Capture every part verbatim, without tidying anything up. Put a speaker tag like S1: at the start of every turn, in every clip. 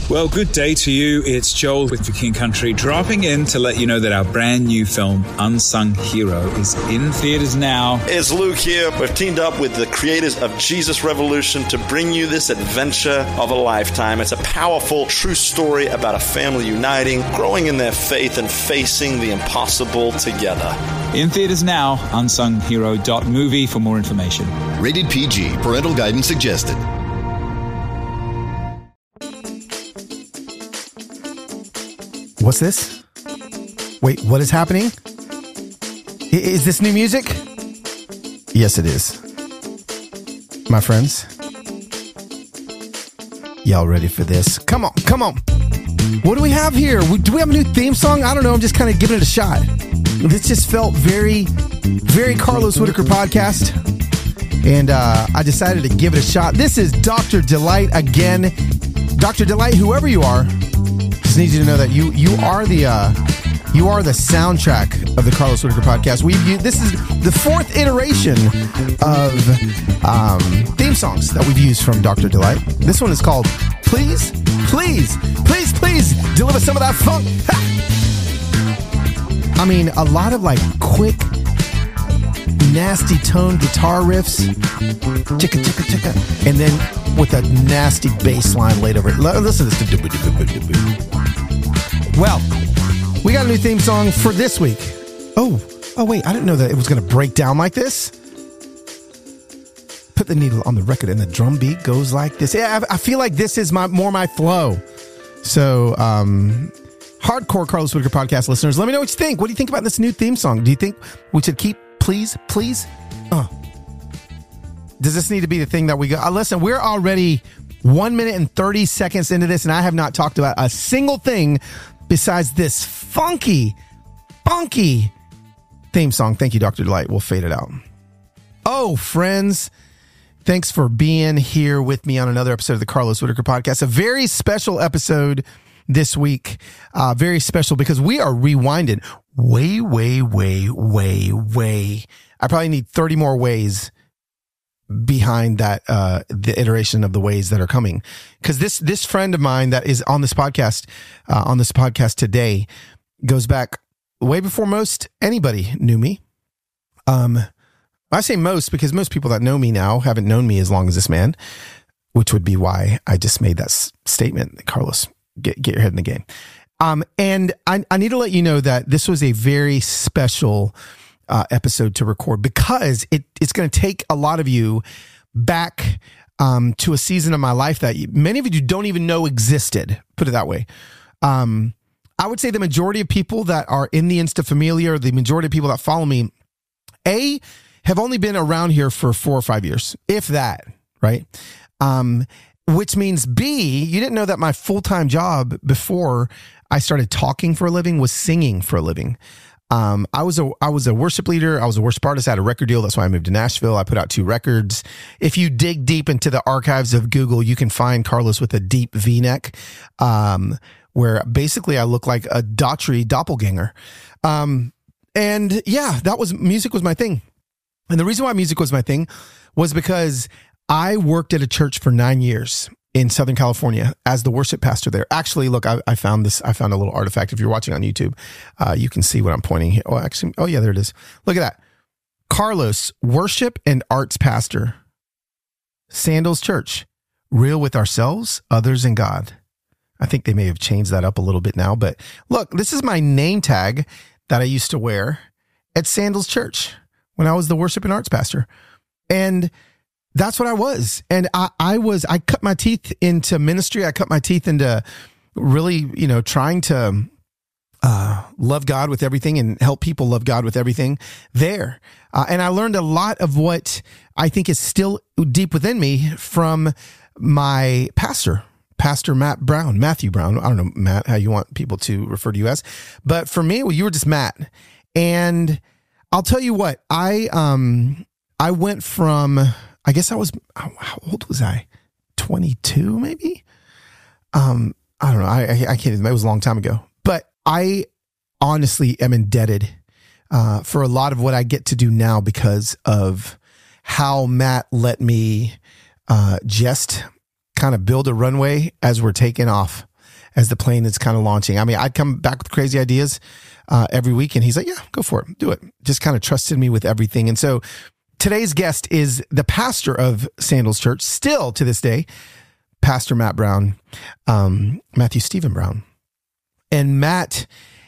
S1: Well, good day to you. It's Joel with The King Country, dropping in to let you know that our brand new film, Unsung Hero, is in theaters now.
S2: It's Luke here. We've teamed up with the creators of Jesus Revolution to bring you this adventure of a lifetime. It's a powerful, true story about a family uniting, growing in their faith, and facing the impossible together.
S1: In theaters now, unsung hero dot movie for more information.
S3: Rated P G. Parental guidance suggested.
S4: What's this? Wait, what is happening? I- is this new music? Yes, it is. My friends, y'all ready for this? Come on, come on. What do we have here? Do we have a new theme song? I don't know. I'm just kind of giving it a shot. This just felt very, very Carlos Whitaker podcast. And uh, I decided to give it a shot. This is Doctor Delight again. Doctor Delight, whoever you are, just need you to know that you you are the uh, you are the soundtrack of the Carlos Whitaker podcast. We've used, this is the fourth iteration of um, theme songs that we've used from Doctor Delight. This one is called "Please, Please, Please, Please Deliver Some of That Funk." Ha! I mean, a lot of like quick, nasty tone guitar riffs, chicka chicka chicka, and then with a nasty bass line laid over it. Listen to this. Well, we got a new theme song for this week. Oh, oh wait, I didn't know that it was going to break down like this. Put the needle on the record and the drum beat goes like this. Yeah, I, I feel like this is my more my flow. So, um, hardcore Carlos Whitaker podcast listeners, let me know what you think. What do you think about this new theme song? Do you think we should keep Please, Please? Uh, does this need to be the thing that we go? Uh, listen, we're already one minute and thirty seconds into this, and I have not talked about a single thing besides this funky, funky theme song. Thank you, Doctor Delight. We'll fade it out. Oh, friends, thanks for being here with me on another episode of the Carlos Whitaker podcast. A very special episode this week. Uh, very special because we are rewinding way, way, way, way, way. I probably need thirty more ways behind that, uh, the iteration of the ways that are coming. Cause this, this friend of mine that is on this podcast, uh, on this podcast today goes back way before most anybody knew me. Um, I say most because most people that know me now haven't known me as long as this man, which would be why I just made that s- statement. Carlos, get, get your head in the game. Um, and I, I need to let you know that this was a very special Uh, episode to record because it it's going to take a lot of you back um, to a season of my life that you, many of you don't even know existed. Put it that way. Um, I would say the majority of people that are in the Insta Familia, or the majority of people that follow me, A, have only been around here for four or five years, if that, right? Um, which means B, you didn't know that my full-time job before I started talking for a living was singing for a living. Um, I was a, I was a worship leader. I was a worship artist. I had a record deal. That's why I moved to Nashville. I put out two records. If you dig deep into the archives of Google, you can find Carlos with a deep V-neck, um, where basically I look like a Daughtry doppelganger. Um, and yeah, that was, music was my thing. And the reason why music was my thing was because I worked at a church for nine years in Southern California as the worship pastor there. Actually, look, I, I found this, I found a little artifact. If you're watching on YouTube, uh, you can see what I'm pointing here. Oh, actually, oh yeah, there it is. Look at that. Carlos, worship and arts pastor, Sandals Church, real with ourselves, others, and God. I think they may have changed that up a little bit now, but look, this is my name tag that I used to wear at Sandals Church when I was the worship and arts pastor. And that's what I was. And I, I was, I cut my teeth into ministry. I cut my teeth into really, you know, trying to uh, love God with everything and help people love God with everything there. Uh, and I learned a lot of what I think is still deep within me from my pastor, Pastor Matt Brown, Matthew Brown. I don't know, Matt, how you want people to refer to you as. But for me, well, you were just Matt. And I'll tell you what, I, um, I went from, I guess I was, how old was I? twenty-two, maybe? Um, I don't know. I, I, I can't even, it was a long time ago. But I honestly am indebted uh, for a lot of what I get to do now because of how Matt let me uh, just kind of build a runway as we're taking off. as the plane is kind of launching. I mean, I'd come back with crazy ideas uh, every week, and he's like, yeah, go for it. Do it. Just kind of trusted me with everything. And so today's guest is the pastor of Sandals Church, still to this day, Pastor Matt Brown, um, Matthew Stephen Brown. And Matt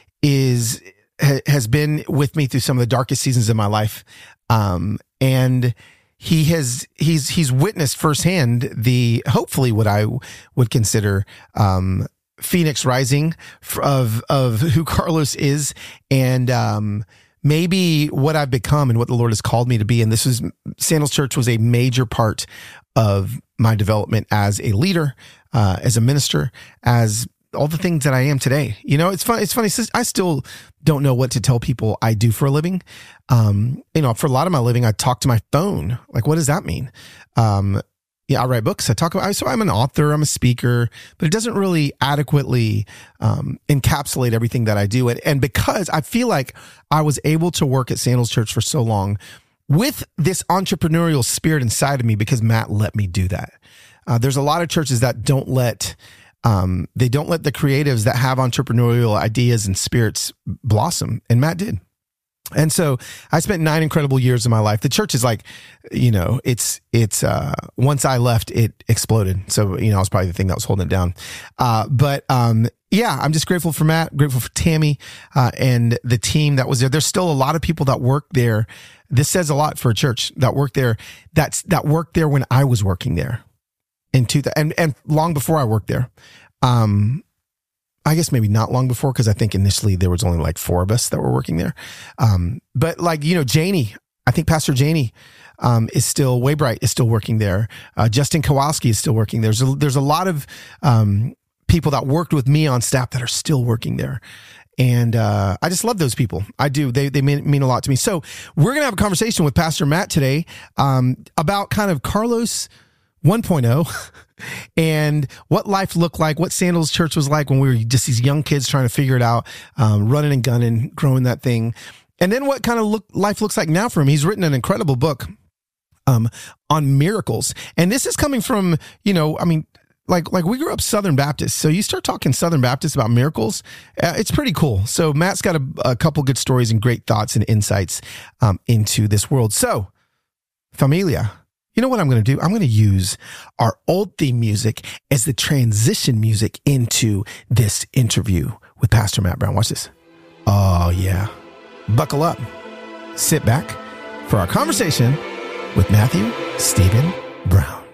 S4: is ha, has been with me through some of the darkest seasons of my life. Um, and he has, he's, he's witnessed firsthand the, hopefully what I would consider, um, Phoenix rising of, of who Carlos is, and, um, maybe what I've become and what the Lord has called me to be. And this is, Sandals Church was a major part of my development as a leader, uh, as a minister, as all the things that I am today. You know, it's fun. It's funny. I still don't know what to tell people I do for a living. Um, you know, for a lot of my living, I talk to my phone. Like, what does that mean? Um, yeah, I write books. I talk about, so I'm an author, I'm a speaker, but it doesn't really adequately, um, encapsulate everything that I do. And, and because I feel like I was able to work at Sandals Church for so long with this entrepreneurial spirit inside of me, because Matt let me do that. Uh, there's a lot of churches that don't let, Um, they don't let the creatives that have entrepreneurial ideas and spirits blossom. And Matt did. And so I spent nine incredible years of my life. The church is like, you know, it's, it's, uh, once I left, it exploded. So, you know, I was probably the thing that was holding it down. Uh, but, um, yeah, I'm just grateful for Matt, grateful for Tammy, uh, and the team that was there. There's still a lot of people that work there. This says a lot for a church that work there. That's, that worked there when I was working there. In two, and, and long before I worked there. Um, I guess maybe not long before, because I think initially there was only like four of us that were working there. Um, but like, you know, Janie, I think Pastor Janie, um, is still, Waybright is still working there. Uh, Justin Kowalski is still working there. There's a, there's a lot of, um, people that worked with me on staff that are still working there. And, uh, I just love those people. I do. They, they mean, mean a lot to me. So we're going to have a conversation with Pastor Matt today, um, about kind of Carlos one point oh and what life looked like, what Sandals Church was like when we were just these young kids trying to figure it out, um, running and gunning, growing that thing. And then what kind of look, life looks like now for him. He's written an incredible book, um, on miracles. And this is coming from, you know, I mean, like, like we grew up Southern Baptist. So you start talking Southern Baptist about miracles. Uh, it's pretty cool. So Matt's got a, a couple good stories and great thoughts and insights, um, into this world. So familia. You know what I'm going to do? I'm going to use our old theme music as the transition music into this interview with Pastor Matt Brown. Watch this. Oh, yeah. Buckle up. Sit back for our conversation with Matthew Stephen Brown.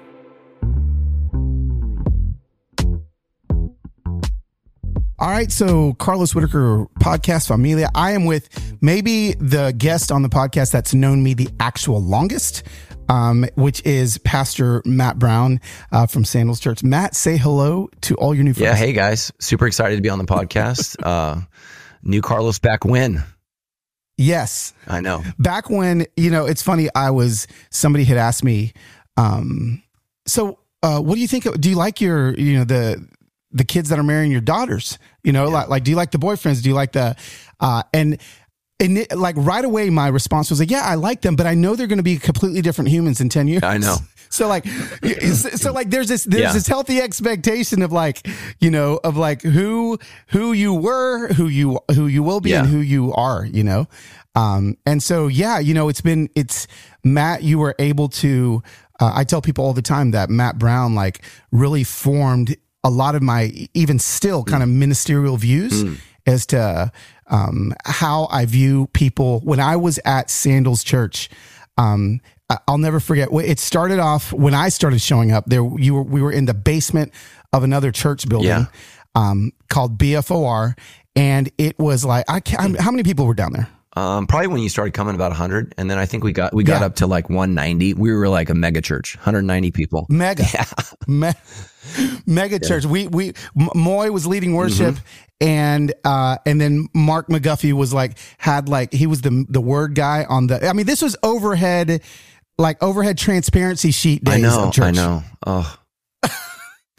S4: All right, so Carlos Whitaker podcast Familia. I am with maybe the guest on the podcast that's known me the actual longest, um, which is Pastor Matt Brown uh, from Sandals Church. Matt, say hello to all your new friends.
S5: Yeah, hey guys, super excited to be on the podcast. uh, new Carlos back when?
S4: Yes,
S5: I know.
S4: Back when, you know, it's funny. I was somebody had asked me, um, so uh, what do you think? Of, do you like your, you know, the the kids that are marrying your daughters, you know, yeah. like, like, do you like the boyfriends? Do you like the, uh, and, and it, like right away, my response was like, yeah, I like them, but I know they're going to be completely different humans in ten years.
S5: I know.
S4: So like, so like, there's this, there's
S5: yeah.
S4: this healthy expectation of like, you know, of like who, who you were, who you, who you will be, yeah. and who you are, you know? Um, and so, yeah, you know, it's been, it's Matt, you were able to, uh, I tell people all the time that Matt Brown, like really formed a lot of my even still kind of ministerial views mm. as to um, how I view people. When I was at Sandals Church, um, I'll never forget. It started off when I started showing up there. You were, we were in the basement of another church building
S5: yeah.
S4: um, called B F O R. And it was like, I can't, how many people were down there?
S5: Um, probably when you started coming about one hundred, and then I think we got we got yeah. up to like one ninety. We were like a mega church, one hundred ninety people.
S4: Mega,
S5: yeah.
S4: Me- mega yeah. church. We we Moy was leading worship, mm-hmm. and uh, and then Mark McGuffey was like had like he was the the word guy on the. I mean, this was overhead, like overhead transparency sheet days
S5: I know,
S4: of church.
S5: I know. Oh.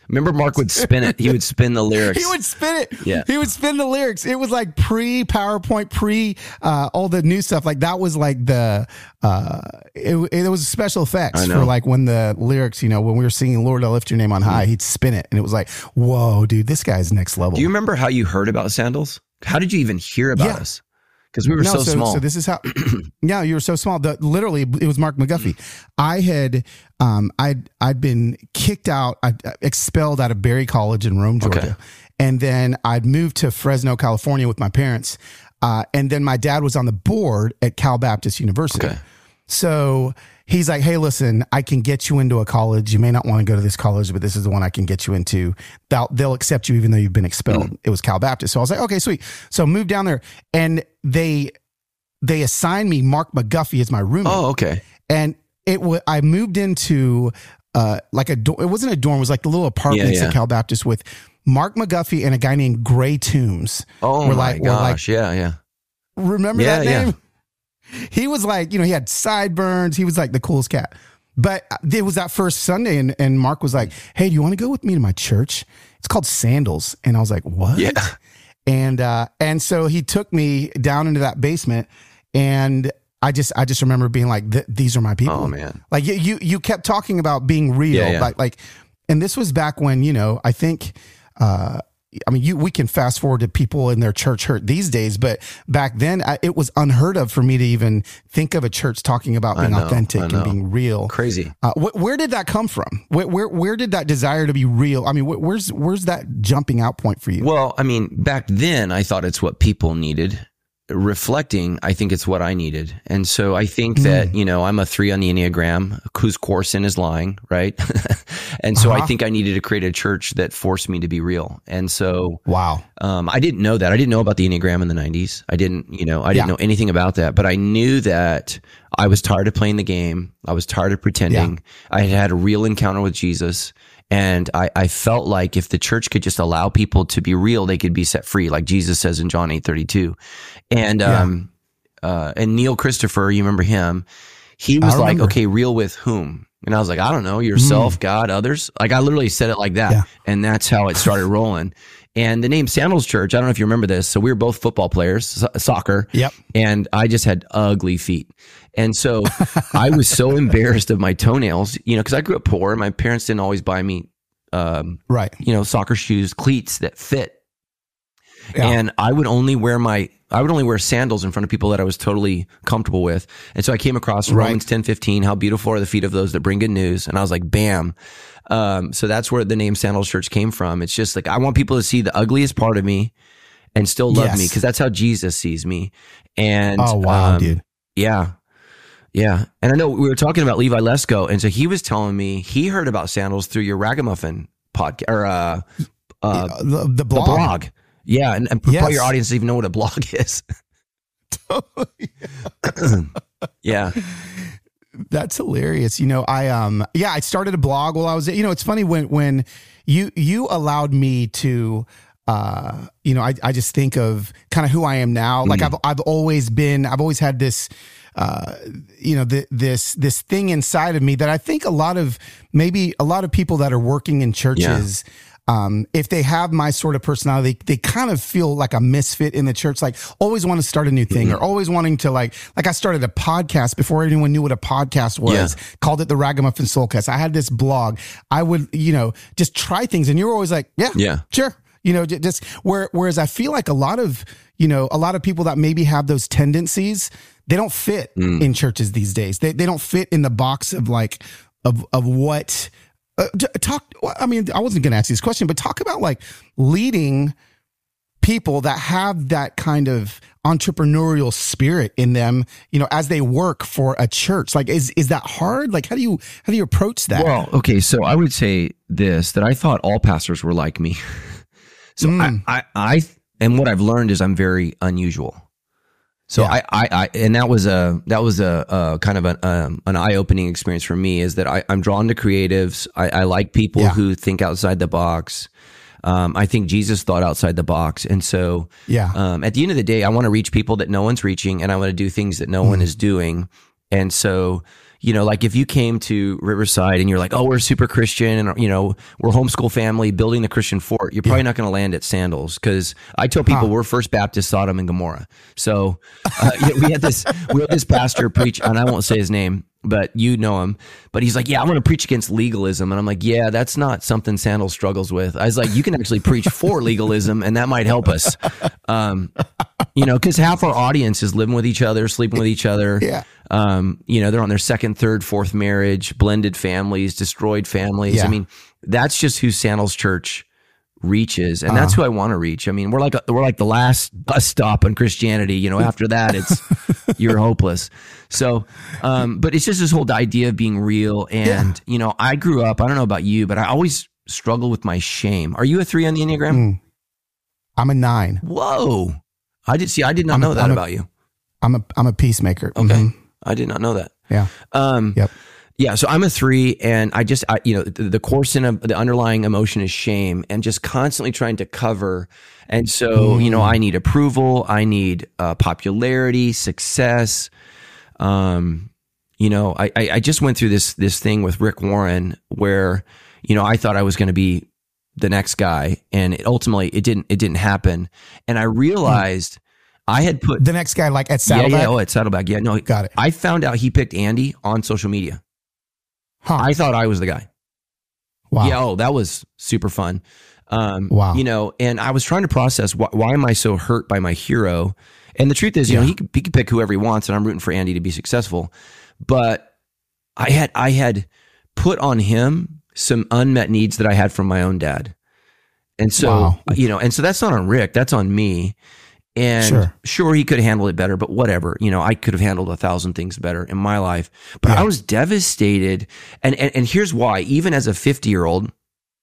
S5: Remember, Mark would spin it. He would spin the lyrics.
S4: He would spin it.
S5: Yeah.
S4: He would spin the lyrics. It was like pre PowerPoint, pre uh, all the new stuff. Like that was like the, uh, it, it was special effects for like when the lyrics, you know, when we were singing Lord, I Lift Your Name on High, he'd spin it. And it was like, whoa, dude, this guy's next level.
S5: Do you remember how you heard about Sandals? How did you even hear about
S4: yeah.
S5: us? Because we were
S4: no,
S5: so,
S4: so
S5: small.
S4: So this is how, yeah, you were so small. The, literally, it was Mark McGuffey. I had, um, I'd, I'd been kicked out, I'd expelled out of Berry College in Rome, Georgia.
S5: Okay.
S4: And then I'd moved to Fresno, California with my parents. Uh, and then my dad was on the board at Cal Baptist University.
S5: Okay.
S4: So he's like, hey, listen, I can get you into a college. You may not want to go to this college, but this is the one I can get you into. They'll, they'll accept you even though you've been expelled. Mm. It was Cal Baptist. So I was like, okay, sweet. So moved down there and they, they assigned me Mark McGuffey as my roommate.
S5: Oh, okay.
S4: And it was, I moved into uh, like a, do- it wasn't a dorm. It was like the little apartments
S5: yeah, yeah.
S4: at Cal Baptist with Mark McGuffey and a guy named Gray Toombs.
S5: Oh
S4: were
S5: my
S4: like,
S5: gosh. Like, yeah. Yeah.
S4: Remember
S5: yeah,
S4: that name?
S5: Yeah.
S4: He was like, you know, he had sideburns. He was like the coolest cat. But it was that first Sunday, and, and Mark was like, hey, do you want to go with me to my church? It's called Sandals. And I was like, what?
S5: Yeah.
S4: And uh, and so he took me down into that basement, and I just I just remember being like, these are my people.
S5: Oh, man.
S4: Like you you, you kept talking about being real.
S5: Yeah, yeah.
S4: Like, like, and this was back when, you know, I think, uh, I mean, you, we can fast forward to people in their church hurt these days, but back then I, it was unheard of for me to even think of a church talking about being
S5: know,
S4: authentic and being real.
S5: Crazy.
S4: Uh, wh- where did that come from? Where, where, where did that desire to be real? I mean, wh- where's, where's that jumping out point for you?
S5: Well, I mean, back then I thought it's what people needed. Reflecting, I think it's what I needed. And so I think mm. that, you know, I'm a three on the Enneagram, whose core sin is lying, right? And so uh-huh. I think I needed to create a church that forced me to be real. And so,
S4: wow.
S5: Um, I didn't know that. I didn't know about the Enneagram in the nineties. I didn't, you know, I didn't yeah. know anything about that, but I knew that I was tired of playing the game. I was tired of pretending. Yeah. I had had a real encounter with Jesus. And I, I felt like if the church could just allow people to be real, they could be set free, like Jesus says in John eight thirty-two. And
S4: yeah.
S5: um, uh, and Neil Christopher, you remember him? He was like, okay, real with whom? And I was like, I don't know, yourself, mm. God, others. Like I literally said it like that, yeah. and that's how it started rolling. And the name Sandals Church, I don't know if you remember this. So we were both football players, so- soccer.
S4: Yep.
S5: And I just had ugly feet. And so I was so embarrassed of my toenails, you know, because I grew up poor. My parents didn't always buy me, um,
S4: right,
S5: you know, soccer shoes, cleats that fit. Yeah. And I would only wear my, I would only wear sandals in front of people that I was totally comfortable with. And so I came across right. Romans ten fifteen, how beautiful are the feet of those that bring good news. And I was like, bam. Um, so that's where the name Sandals Church came from. It's just like, I want people to see the ugliest part of me and still love yes. me, because that's how Jesus sees me. And
S4: oh, wow, um, dude.
S5: Yeah. Yeah. And I know we were talking about Levi Lesko. And so he was telling me he heard about Sandals through your Ragamuffin podcast or uh, uh,
S4: the, the blog.
S5: The blog. Yeah. And, and
S4: yes.
S5: probably your audience doesn't even know what a blog is. Yeah.
S4: That's hilarious. You know, I, um, yeah, I started a blog while I was, you know, it's funny when, when you, you allowed me to, uh, you know, I, I just think of kind of who I am now. Like mm. I've, I've always been, I've always had this, uh, you know, the, this, this thing inside of me that I think a lot of, maybe a lot of people that are working in churches, yeah. Um, if they have my sort of personality, they, they kind of feel like a misfit in the church, like always want to start a new thing mm-hmm. or always wanting to like, like I started a podcast before anyone knew what a podcast was, yeah. called it the Ragamuffin Soulcast. I had this blog. I would, you know, just try things. And you were always like, yeah,
S5: yeah,
S4: sure. You know, just where, whereas I feel like a lot of, you know, a lot of people that maybe have those tendencies, they don't fit mm. in churches these days. They they don't fit in the box of like, of, of what, Uh, talk. I mean, I wasn't going to ask you this question, but talk about like leading people that have that kind of entrepreneurial spirit in them, you know, as they work for a church. Like, is is that hard? Like, how do you how do you approach that?
S5: Well, okay, so I would say this, that I thought all pastors were like me. So mm. I, I, I, and what I've learned is I'm very unusual. So yeah. I, I, I, and that was a, that was a, a kind of an, um, an eye-opening experience for me, is that I, I'm drawn to creatives. I, I like people yeah. who think outside the box. Um, I think Jesus thought outside the box. And so,
S4: yeah.
S5: um, at the end of the day, I want to reach people that no one's reaching, and I want to do things that no mm. one is doing. And so, you know, like if you came to Riverside and you're like, oh, we're super Christian and, you know, we're a homeschool family building the Christian fort, you're probably yeah. not going to land at Sandals. Cause I tell people huh. we're First Baptist Sodom and Gomorrah. So uh, we had this, we had this pastor preach, and I won't say his name, but you know him, but he's like, yeah, I'm going to preach against legalism. And I'm like, yeah, that's not something Sandals struggles with. I was like, you can actually preach for legalism and that might help us. Um, you know, cause half our audience is living with each other, sleeping with each other.
S4: Yeah.
S5: Um, you know, they're on their second, third, fourth marriage, blended families, destroyed families. Yeah. I mean, that's just who Sandals Church reaches. And uh-huh. that's who I want to reach. I mean, we're like, a, we're like the last bus stop on Christianity, you know, after that it's, you're hopeless. So, um, but it's just this whole idea of being real. And, yeah. you know, I grew up, I don't know about you, but I always struggle with my shame. Are you a three on the Enneagram? Mm.
S4: I'm a nine.
S5: Whoa. I did see, I did not
S4: I'm
S5: know
S4: a,
S5: that
S4: I'm
S5: about
S4: a,
S5: you.
S4: I'm a, I'm a peacemaker.
S5: Okay.
S4: Mm-hmm.
S5: I did not know that.
S4: Yeah.
S5: Um,
S4: yep.
S5: Yeah, so I'm a three, and I just, I, you know, the, the core sin of the underlying emotion is shame, and just constantly trying to cover. And so, mm. you know, I need approval, I need uh, popularity, success. Um, you know, I, I I just went through this this thing with Rick Warren where, you know, I thought I was going to be the next guy, and it ultimately it didn't it didn't happen, and I realized. Mm. I had put
S4: the next guy like at Saddleback.
S5: Yeah, yeah, oh, at Saddleback. Yeah, no,
S4: got it.
S5: I found out he picked Andy on social media. Huh. I thought I was the guy.
S4: Wow.
S5: Yeah. Oh, that was super fun. Um,
S4: wow.
S5: You know, and I was trying to process why, why am I so hurt by my hero? And the truth is, you yeah. know, he could, he could pick whoever he wants, and I'm rooting for Andy to be successful. But I had I had put on him some unmet needs that I had from my own dad, and so wow. you know, and so that's not on Rick. That's on me. And sure. sure, he could have handled it better, but whatever. You know, I could have handled a thousand things better in my life. But yeah. I was devastated. And, and and here's why. Even as a fifty-year-old,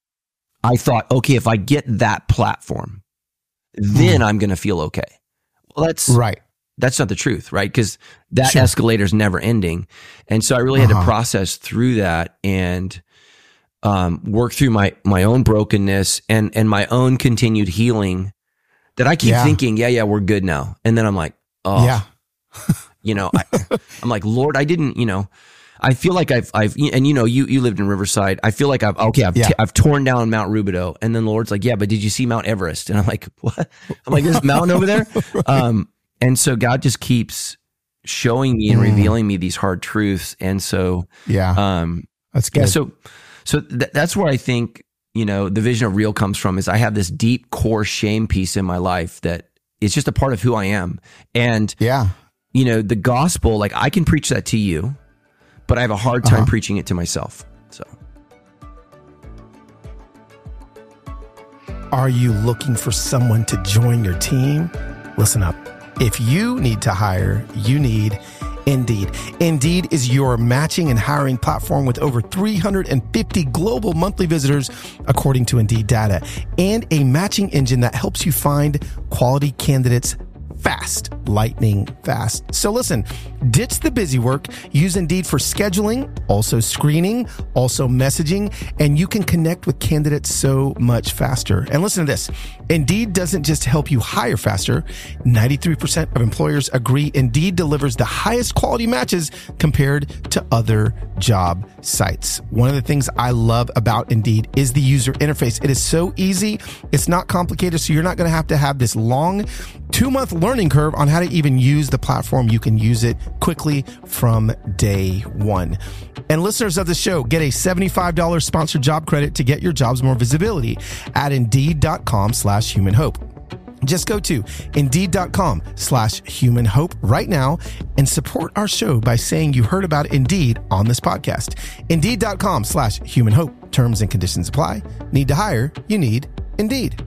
S5: I thought, okay, if I get that platform, then mm. I'm going to feel okay. Well, that's
S4: right.
S5: That's not the truth, right? Because that
S4: sure.
S5: escalator's never ending. And so I really uh-huh. had to process through that and um, work through my my own brokenness and and my own continued healing. That I keep yeah. thinking, yeah, yeah, we're good now. And then I'm like, oh,
S4: yeah.
S5: you know, I, I'm like, Lord, I didn't, you know, I feel like I've, I've, and you know, you, you lived in Riverside. I feel like I've, okay, I've, yeah. t- I've torn down Mount Rubidoux. And then the Lord's like, yeah, but did you see Mount Everest? And I'm like, what? I'm like, there's a mountain over there. right. Um, and so God just keeps showing me and mm. revealing me these hard truths. And so,
S4: yeah,
S5: um,
S4: that's good.
S5: Yeah, so, so th- that's where I think, you know, the vision of real comes from is I have this deep core shame piece in my life that is just a part of who I am. And,
S4: yeah,
S5: you know, the gospel, like I can preach that to you, but I have a hard time uh-huh. preaching it to myself. So.
S4: Are you looking for someone to join your team? Listen up. If you need to hire, you need Indeed. Indeed is your matching and hiring platform with over three hundred fifty global monthly visitors, according to Indeed data, and a matching engine that helps you find quality candidates fast, lightning fast. So listen, ditch the busy work. Use Indeed for scheduling, also screening, also messaging, and you can connect with candidates so much faster. And listen to this. Indeed doesn't just help you hire faster. ninety-three percent of employers agree Indeed delivers the highest quality matches compared to other job sites. One of the things I love about Indeed is the user interface. It is so easy. It's not complicated, so you're not going to have to have this long two-month learning curve on how to even use the platform. You can use it quickly from day one. And listeners of the show get a seventy-five dollars sponsored job credit to get your jobs more visibility at Indeed.com slash human hope. Just go to Indeed.com slash human hope right now and support our show by saying you heard about Indeed on this podcast. Indeed.com slash human hope. Terms and conditions apply. Need to hire? You need Indeed.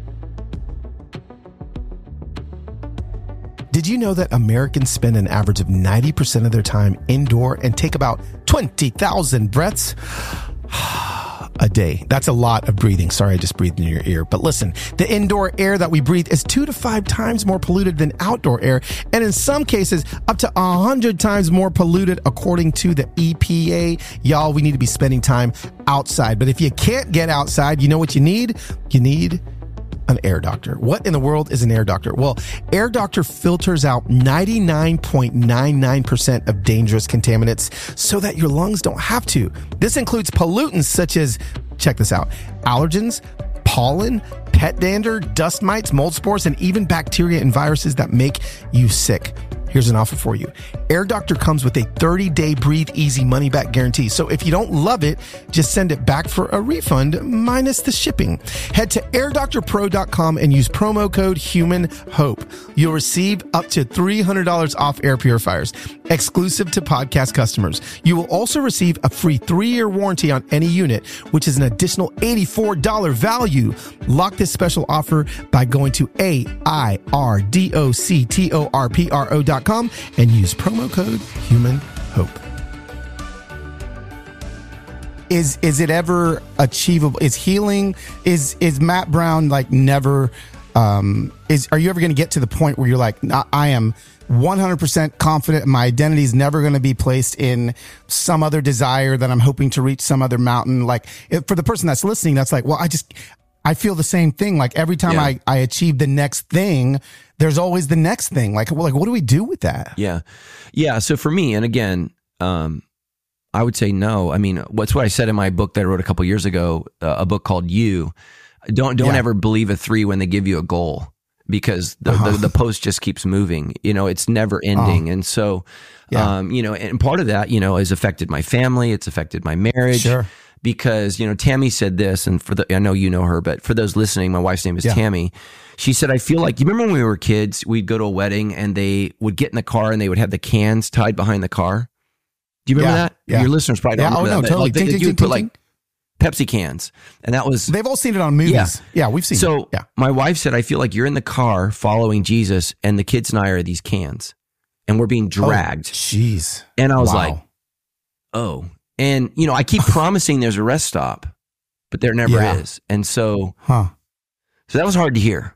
S4: Did you know that Americans spend an average of ninety percent of their time indoor and take about twenty thousand breaths a day? That's a lot of breathing. Sorry, I just breathed in your ear. But listen, the indoor air that we breathe is two to five times more polluted than outdoor air. And in some cases, up to a hundred times more polluted, according to the E P A. Y'all, we need to be spending time outside. But if you can't get outside, you know what you need? You need an air doctor? What in the world is an air doctor? Well, Air Doctor filters out ninety-nine point nine nine percent of dangerous contaminants so that your lungs don't have to. This includes pollutants such as, check this out, allergens, pollen, pet dander, dust mites, mold spores, and even bacteria and viruses that make you sick. Here's an offer for you. Air Doctor comes with a thirty-day breathe easy money back guarantee. So if you don't love it, just send it back for a refund minus the shipping. Head to air doctor pro dot com and use promo code HUMANHOPE. You'll receive up to three hundred dollars off air purifiers, exclusive to podcast customers. You will also receive a free three-year warranty on any unit, which is an additional eighty-four dollars value. Lock this special offer by going to A I R D O C T O R P R O dot com and use promo code HUMANHOPE. Is is it ever achievable? Is healing, is is Matt Brown like never, um, is, are you ever going to get to the point where you're like, I am one hundred percent confident my identity is never going to be placed in some other desire that I'm hoping to reach some other mountain? Like, if, for the person that's listening, that's like, well, I just, I feel the same thing. Like every time yeah. I, I achieve the next thing, there's always the next thing. Like, well, like, what do we do with that?
S5: Yeah. Yeah. So for me, and again, um, I would say no. I mean, what's what I said in my book that I wrote a couple years ago, uh, a book called You. Don't, don't yeah. ever believe a three when they give you a goal, because the, uh-huh. the, the post just keeps moving. You know, it's never ending. Uh-huh. And so, yeah. um, you know, and part of that, you know, has affected my family. It's affected my marriage.
S4: Sure.
S5: Because, you know, Tammy said this, and for the, I know you know her, but for those listening, my wife's name is yeah. Tammy. She said, I feel like, you remember when we were kids, we'd go to a wedding and they would get in the car and they would have the cans tied behind the car. Do you remember
S4: yeah.
S5: that?
S4: Yeah.
S5: Your listeners probably don't
S4: yeah.
S5: remember
S4: oh,
S5: that.
S4: No, totally.
S5: Like, they,
S4: ding,
S5: you
S4: ding,
S5: would put
S4: ding,
S5: like
S4: ding.
S5: Pepsi cans. And that was...
S4: They've all seen it on movies. Yeah, yeah we've seen
S5: so
S4: it. Yeah.
S5: My wife said, I feel like you're in the car following Jesus and the kids and I are these cans and we're being dragged.
S4: Jeez.
S5: Oh, and I was
S4: wow.
S5: like, oh... And, you know, I keep promising there's a rest stop, but there never
S4: yeah.
S5: is. And so,
S4: huh.
S5: so that was hard to hear.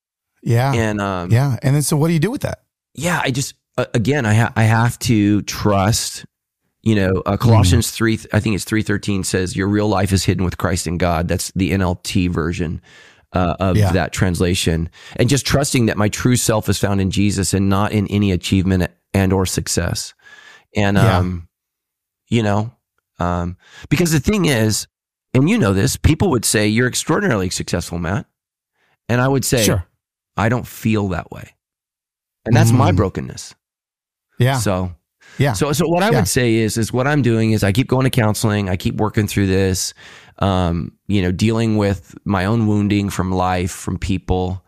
S4: Yeah.
S5: And, um,
S4: yeah. And then, so what do you do with that?
S5: Yeah. I just, uh, again, I, ha- I have to trust, you know, uh, Colossians mm. three, I think it's three thirteen says your real life is hidden with Christ in God. That's the N L T version uh, of yeah. that translation. And just trusting that my true self is found in Jesus and not in any achievement and or success. And,
S4: yeah.
S5: um, you know, Um, because the thing is, and you know this, people would say, you're extraordinarily successful, Matt. And I would say,
S4: sure.
S5: I don't feel that way. And that's mm. my brokenness.
S4: Yeah.
S5: So,
S4: yeah.
S5: So, so what I yeah. would say is, is what I'm doing is I keep going to counseling. I keep working through this, um, you know, dealing with my own wounding from life, from people.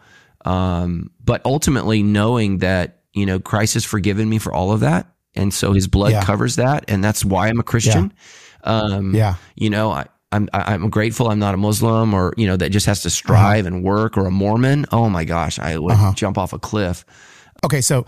S5: Um, but ultimately knowing that, you know, Christ has forgiven me for all of that. And so his blood yeah. covers that. And that's why I'm a Christian. Yeah. Um, yeah. You know, I, I'm, I'm grateful I'm not a Muslim or, you know, that just has to strive uh-huh. and work, or a Mormon. Oh my gosh, I would uh-huh. jump off a cliff.
S4: Okay. So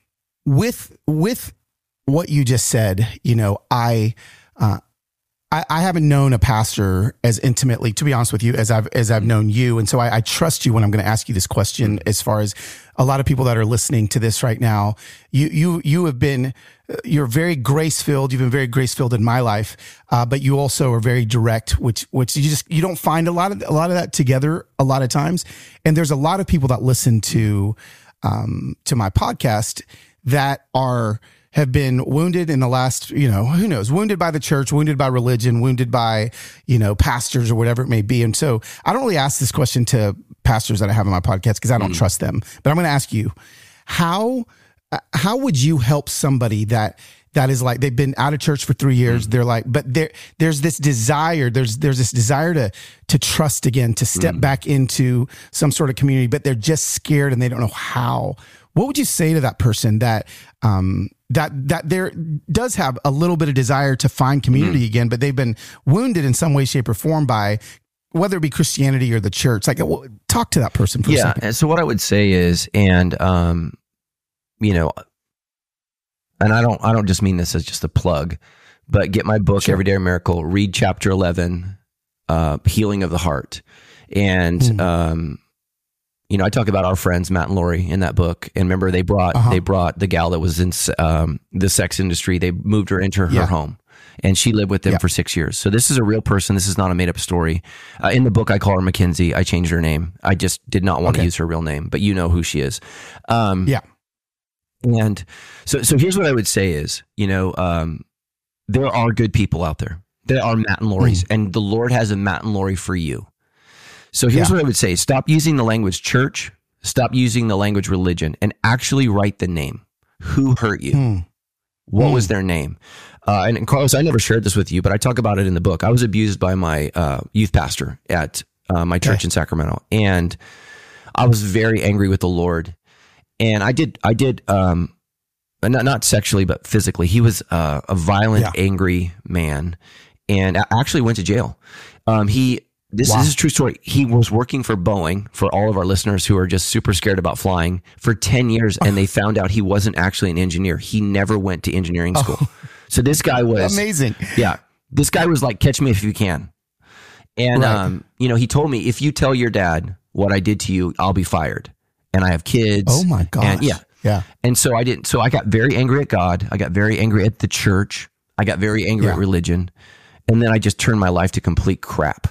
S4: with, with what you just said, you know, I, uh, I, I haven't known a pastor as intimately, to be honest with you, as I've as I've known you, and so I, I trust you when I'm going to ask you this question. As far as a lot of people that are listening to this right now, you you you have been you're very grace filled. You've been very grace filled in my life, uh, but you also are very direct, which which you just you don't find a lot of a lot of that together a lot of times. And there's a lot of people that listen to um, to my podcast that are. have been wounded in the last, you know, who knows, wounded by the church, wounded by religion, wounded by, you know, pastors or whatever it may be. And so I don't really ask this question to pastors that I have on my podcast because I don't mm. trust them. But I'm going to ask you, how, how would you help somebody that, that is like, they've been out of church for three years. Mm. They're like, but there, there's this desire, there's, there's this desire to, to trust again, to step mm. back into some sort of community, but they're just scared and they don't know how. What would you say to that person that, um, that, that there does have a little bit of desire to find community mm. again, but they've been wounded in some way, shape or form by whether it be Christianity or the church? Like, talk to that person for
S5: yeah,
S4: a second.
S5: And so what I would say is, and, um, you know, and I don't, I don't just mean this as just a plug, but get my book, sure. Everyday Miracle, read chapter eleven, uh, Healing of the Heart. And, mm. um, you know, I talk about our friends, Matt and Lori, in that book. And remember, they brought uh-huh. they brought the gal that was in um, the sex industry. They moved her into her
S4: yeah.
S5: home. and she lived with them
S4: Yeah.
S5: for six years. So this is a real person. This is not a made up story. Uh, in the book, I call her Mackenzie. I changed her name. I just did not want
S4: Okay.
S5: to use her real name, but you know who she is. Um,
S4: Yeah.
S5: And so, so here's what I would say is, you know, um, there are good people out there. There are Matt and Lori's,
S4: Mm.
S5: and the Lord has a Matt and Lori for you. So here's
S4: Yeah.
S5: what I would say. Stop using the language church. Stop using the language religion, and actually write the name. Who hurt you?
S4: Mm.
S5: What
S4: Mm.
S5: was their name? Uh, and, and Carlos, I never shared this with you, but I talk about it in the book. I was abused by my uh, youth pastor at uh, my church
S4: Okay.
S5: in Sacramento, and I was very angry with the Lord. And I did, I did, um, not not sexually, but physically. He was uh, a violent,
S4: Yeah.
S5: angry man, and I actually went to jail. Um, he. This,
S4: Wow.
S5: this is a true story. He was working for Boeing, for all of our listeners who are just super scared about flying, for ten years, and they found out he wasn't actually an engineer. He never went to engineering school. So this guy was
S4: Amazing.
S5: Yeah. This guy was like, catch me if you can. And,
S4: Right.
S5: um, you know, he told me, if you tell your dad what I did to you, I'll be fired. And I have kids.
S4: Oh my gosh.
S5: And yeah.
S4: Yeah.
S5: And so I didn't, so I got very angry at God. I got very angry at the church. I got very angry
S4: Yeah.
S5: at religion. And then I just turned my life to complete crap.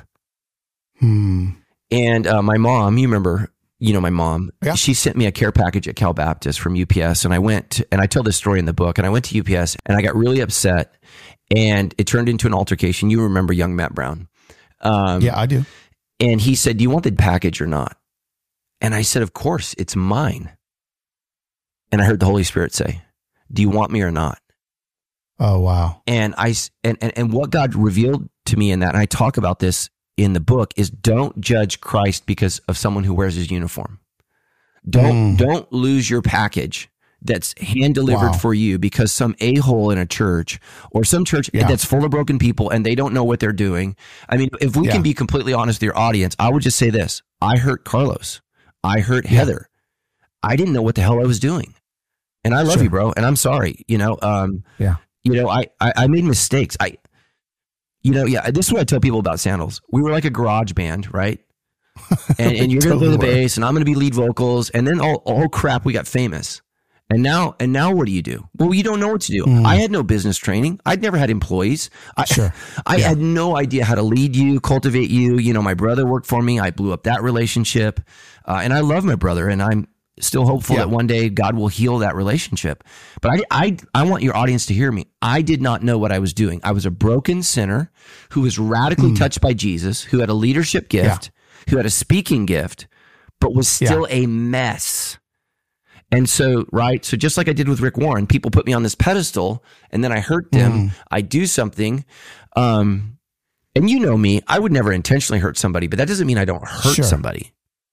S4: Hmm.
S5: And uh, my mom, you remember, you know, my mom,
S4: Yeah.
S5: she sent me a care package at Cal Baptist from U P S. And I went, to, and I tell this story in the book, and I went to U P S and I got really upset, and it turned into an altercation. You remember young Matt Brown. Um,
S4: Yeah, I do.
S5: And he said, do you want the package or not? And I said, of course, it's mine. And I heard the Holy Spirit say, do you want me or not?
S4: Oh, wow.
S5: And I, s- and, and, and what God revealed to me in that, and I talk about this in the book, is don't judge Christ because of someone who wears his uniform. Don't,
S4: Mm.
S5: don't lose your package that's hand delivered
S4: Wow.
S5: for you because some a-hole in a church or some church
S4: Yeah.
S5: that's full of broken people and they don't know what they're doing. I mean, if we
S4: Yeah.
S5: can be completely honest with your audience, I would just say this. I hurt Carlos. I hurt
S4: Yeah.
S5: Heather. I didn't know what the hell I was doing. And I love
S4: Sure.
S5: you, bro. And I'm sorry. You know, um,
S4: Yeah.
S5: you know, I, I, I made mistakes. I, you know, yeah, this is what I tell people about Sandals. We were like a garage band, right? And, and you're going to play the
S4: Totally were.
S5: bass and I'm going to be lead vocals. And then, oh, oh crap, we got famous. And now, and now what do you do? Well, you don't know what to do.
S4: Mm.
S5: I had no business training. I'd never had employees. I,
S4: Sure.
S5: I
S4: Yeah.
S5: had no idea how to lead you, cultivate you. You know, my brother worked for me. I blew up that relationship. Uh, and I love my brother, and I'm still hopeful
S4: Yeah.
S5: that one day God will heal that relationship. But I, I, I want your audience to hear me. I did not know what I was doing. I was a broken sinner who was radically touched by Jesus, who had a leadership gift, who had a speaking gift, but was still a mess. And so, right. So just like I did with Rick Warren, people put me on this pedestal and then I hurt them. I do something. Um, and you know me, I would never intentionally hurt somebody, but that doesn't mean I don't hurt
S4: Sure.
S5: somebody.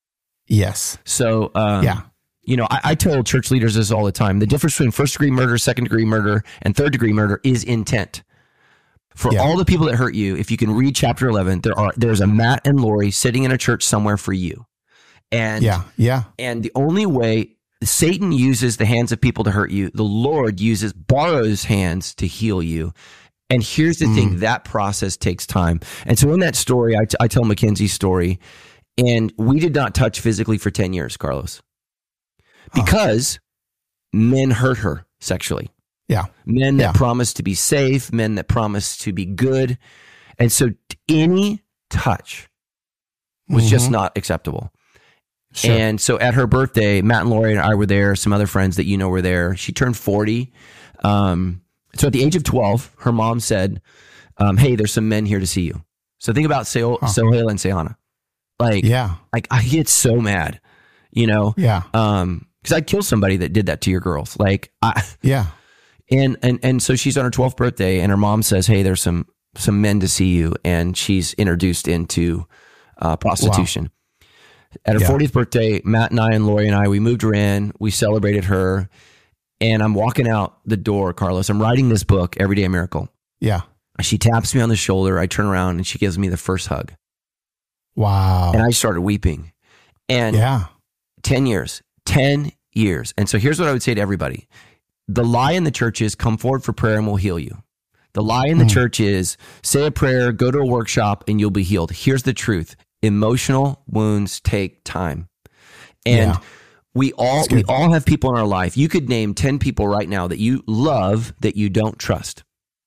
S4: Yes.
S5: So, um,
S4: Yeah.
S5: you know, I, I tell church leaders this all the time. The difference between first degree murder, second degree murder, and third degree murder is intent. For
S4: Yeah.
S5: all the people that hurt you, if you can read chapter eleven, there are there's a Matt and Lori sitting in a church somewhere for you. And
S4: Yeah. Yeah.
S5: and the only way Satan uses the hands of people to hurt you, the Lord uses borrows hands to heal you. And here's the
S4: Mm.
S5: thing, that process takes time. And so in that story, I, t- I tell Mackenzie's story, and we did not touch physically for ten years, Carlos, because men hurt her sexually.
S4: Yeah.
S5: Men that
S4: Yeah.
S5: promised to be safe, men that promised to be good. And so any touch was just
S4: Mhm.
S5: not acceptable.
S4: Sure.
S5: And so at her birthday, Matt and Lori and I were there. Some other friends that you know were there. She turned forty. Um, so at the age of twelve, her mom said, um, hey, there's some men here to see you. So think about Sohail
S4: Huh.
S5: Sohail and Sehana. Like,
S4: yeah.
S5: like I get so mad, you know,
S4: Yeah.
S5: um, cause I'd kill somebody that did that to your girls. Like I,
S4: Yeah.
S5: and, and, and so she's on her twelfth birthday and her mom says, hey, there's some, some men to see you. And she's introduced into, uh, prostitution. At her
S4: Yeah.
S5: fortieth birthday, Matt and I and Lori and I, we moved her in, we celebrated her, and I'm walking out the door, Carlos. I'm writing this book, Everyday Miracle.
S4: Yeah.
S5: She taps me on the shoulder. I turn around and she gives me the first hug.
S4: Wow.
S5: And I started weeping. And
S4: yeah.
S5: ten years, ten years. And so here's what I would say to everybody. The lie in the church is come forward for prayer and we'll heal you. The lie in the
S4: Mm.
S5: church is say a prayer, go to a workshop and you'll be healed. Here's the truth. Emotional wounds take time. And
S4: Yeah.
S5: we all
S4: That's
S5: we
S4: good.
S5: all have people in our life. You could name ten people right now that you love that you don't trust.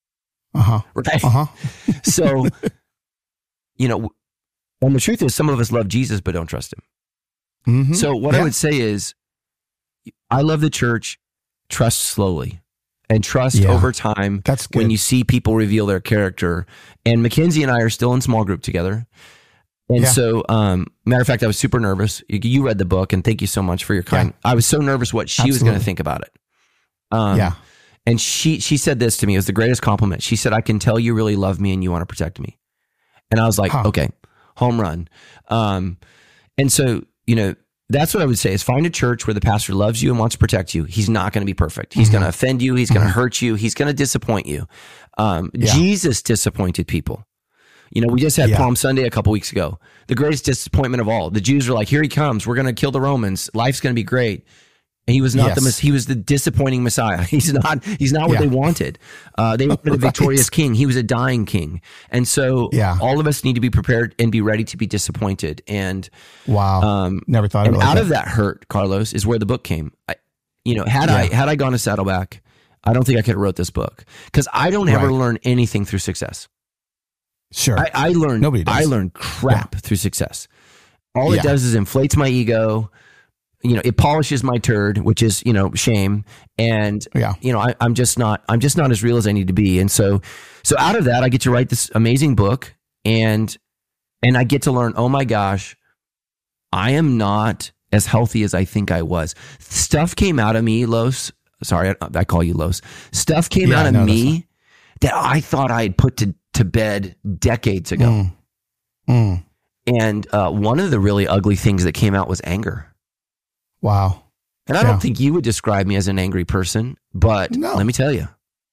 S4: Uh-huh.
S5: Right.
S4: Uh-huh.
S5: So, you know, and the truth is some of us love Jesus, but don't trust him.
S4: Mm-hmm.
S5: So what
S4: yeah.
S5: I would say is I love the church, trust slowly and trust
S4: yeah.
S5: over time.
S4: That's good.
S5: When you see people reveal their character. And Mackenzie and I are still in small group together. And
S4: yeah.
S5: so, um, matter of fact, I was super nervous. You, you read the book, and thank you so much for your kind. Yeah. I was so nervous what she Absolutely. was going to think about it. Um, yeah. And she she said this to me. It was the greatest compliment. She said, I can tell you really love me and you want to protect me. And I was like, huh. okay, home run. Um, and so, you know, that's what I would say is find a church where the pastor loves you and wants to protect you. He's not going to be perfect. He's mm-hmm. going to offend you. He's going to mm-hmm. hurt you. He's going to disappoint you. Um, yeah. Jesus disappointed people. You know, we just had yeah. Palm Sunday a couple weeks ago. The greatest disappointment of all. The Jews were like, here he comes. We're going to kill the Romans. Life's going to be great. And he was not yes. the he was the disappointing Messiah. He's not he's not what yeah. they wanted. Uh, they wanted a victorious right. king. He was a dying king. And so yeah. all of us need to be prepared and be ready to be disappointed. And
S4: wow, um, never thought of
S5: and
S4: it like
S5: out
S4: that.
S5: of that hurt, Carlos, is where the book came. I, you know, had yeah. I had I gone to Saddleback, I don't think I could have wrote this book because I don't ever right. learn anything through success.
S4: Sure,
S5: I, I learned
S4: Nobody does.
S5: I learned crap yeah. through success. All
S4: yeah.
S5: it does is inflates my ego. You know, it polishes my turd, which is, you know, shame. And, yeah. you know, I, I'm just not, I'm just not as real as I need to be. And so, so out of that, I get to write this amazing book and, and I get to learn, oh my gosh, I am not as healthy as I think I was. Stuff came out of me, Los. Sorry, I, I call you Los. Stuff came yeah, out of no, me that I thought I had put to, to bed decades ago.
S4: Mm. Mm.
S5: And uh, one of the really ugly things that came out was anger.
S4: Wow.
S5: And I yeah. don't think you would describe me as an angry person, but no. let me tell you,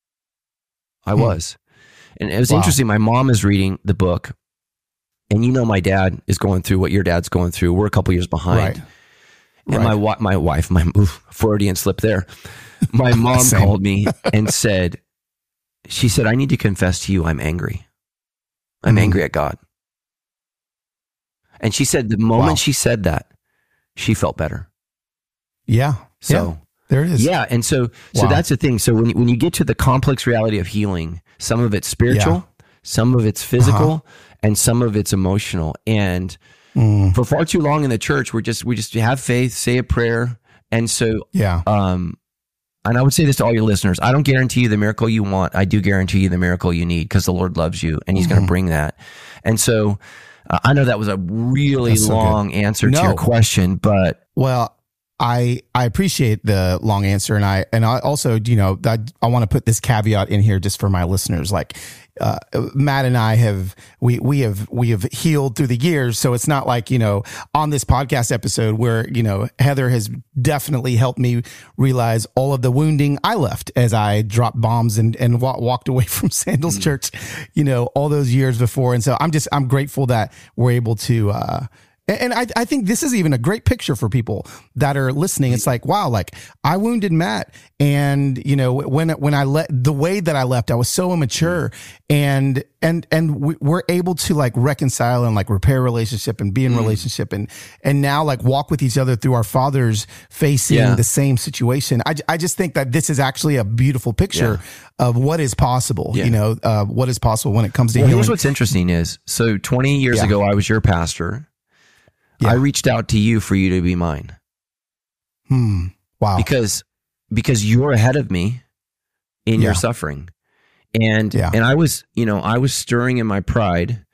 S5: I hmm. was. And it was wow. interesting. My mom is reading the book, and you know my dad is going through what your dad's going through. We're a couple years behind.
S4: Right.
S5: And
S4: right.
S5: my my wife, my oof, Freudian slip there. My mom called me and said, she said, I need to confess to you I'm angry. I'm mm. angry at God. And she said the moment wow. she said that, she felt better.
S4: Yeah.
S5: So
S4: yeah, there it is.
S5: Yeah. And so, so wow. that's the thing. So when, when you get to the complex reality of healing, some of it's spiritual, yeah. some of it's physical, uh-huh. and some of it's emotional. And mm. for far too long in the church, we're just, we just have faith, say a prayer. And so,
S4: yeah.
S5: um, and I would say this to all your listeners. I don't guarantee you the miracle you want. I do guarantee you the miracle you need because the Lord loves you and he's mm-hmm. going to bring that. And so uh, I know that was a really so long good. answer no. to your question, but
S4: well, I, I appreciate the long answer. And I, and I also, you know, I, I want to put this caveat in here just for my listeners. Like, uh, Matt and I have, we, we have, we have healed through the years. So it's not like, you know, on this podcast episode where, you know, Heather has definitely helped me realize all of the wounding I left as I dropped bombs and, and w- walked away from Sandals mm-hmm. Church, you know, all those years before. And so I'm just, I'm grateful that we're able to, uh, And I, I think this is even a great picture for people that are listening. It's like, wow, like I wounded Matt, and you know, when when I let the way that I left, I was so immature, and and and we, we're able to like reconcile and like repair a relationship and be in mm. relationship, and and now like walk with each other through our fathers facing yeah. the same situation. I I just think that this is actually a beautiful picture yeah. of what is possible. Yeah. You know, uh, what is possible when it comes to
S5: well,
S4: healing.
S5: Here's what's interesting is so twenty years yeah. ago, I was your pastor. Yeah. I reached out to you for you to be mine.
S4: Hmm. Wow.
S5: Because, because you're ahead of me in yeah. your suffering. And, yeah. and I was, you know, I was stirring in my pride,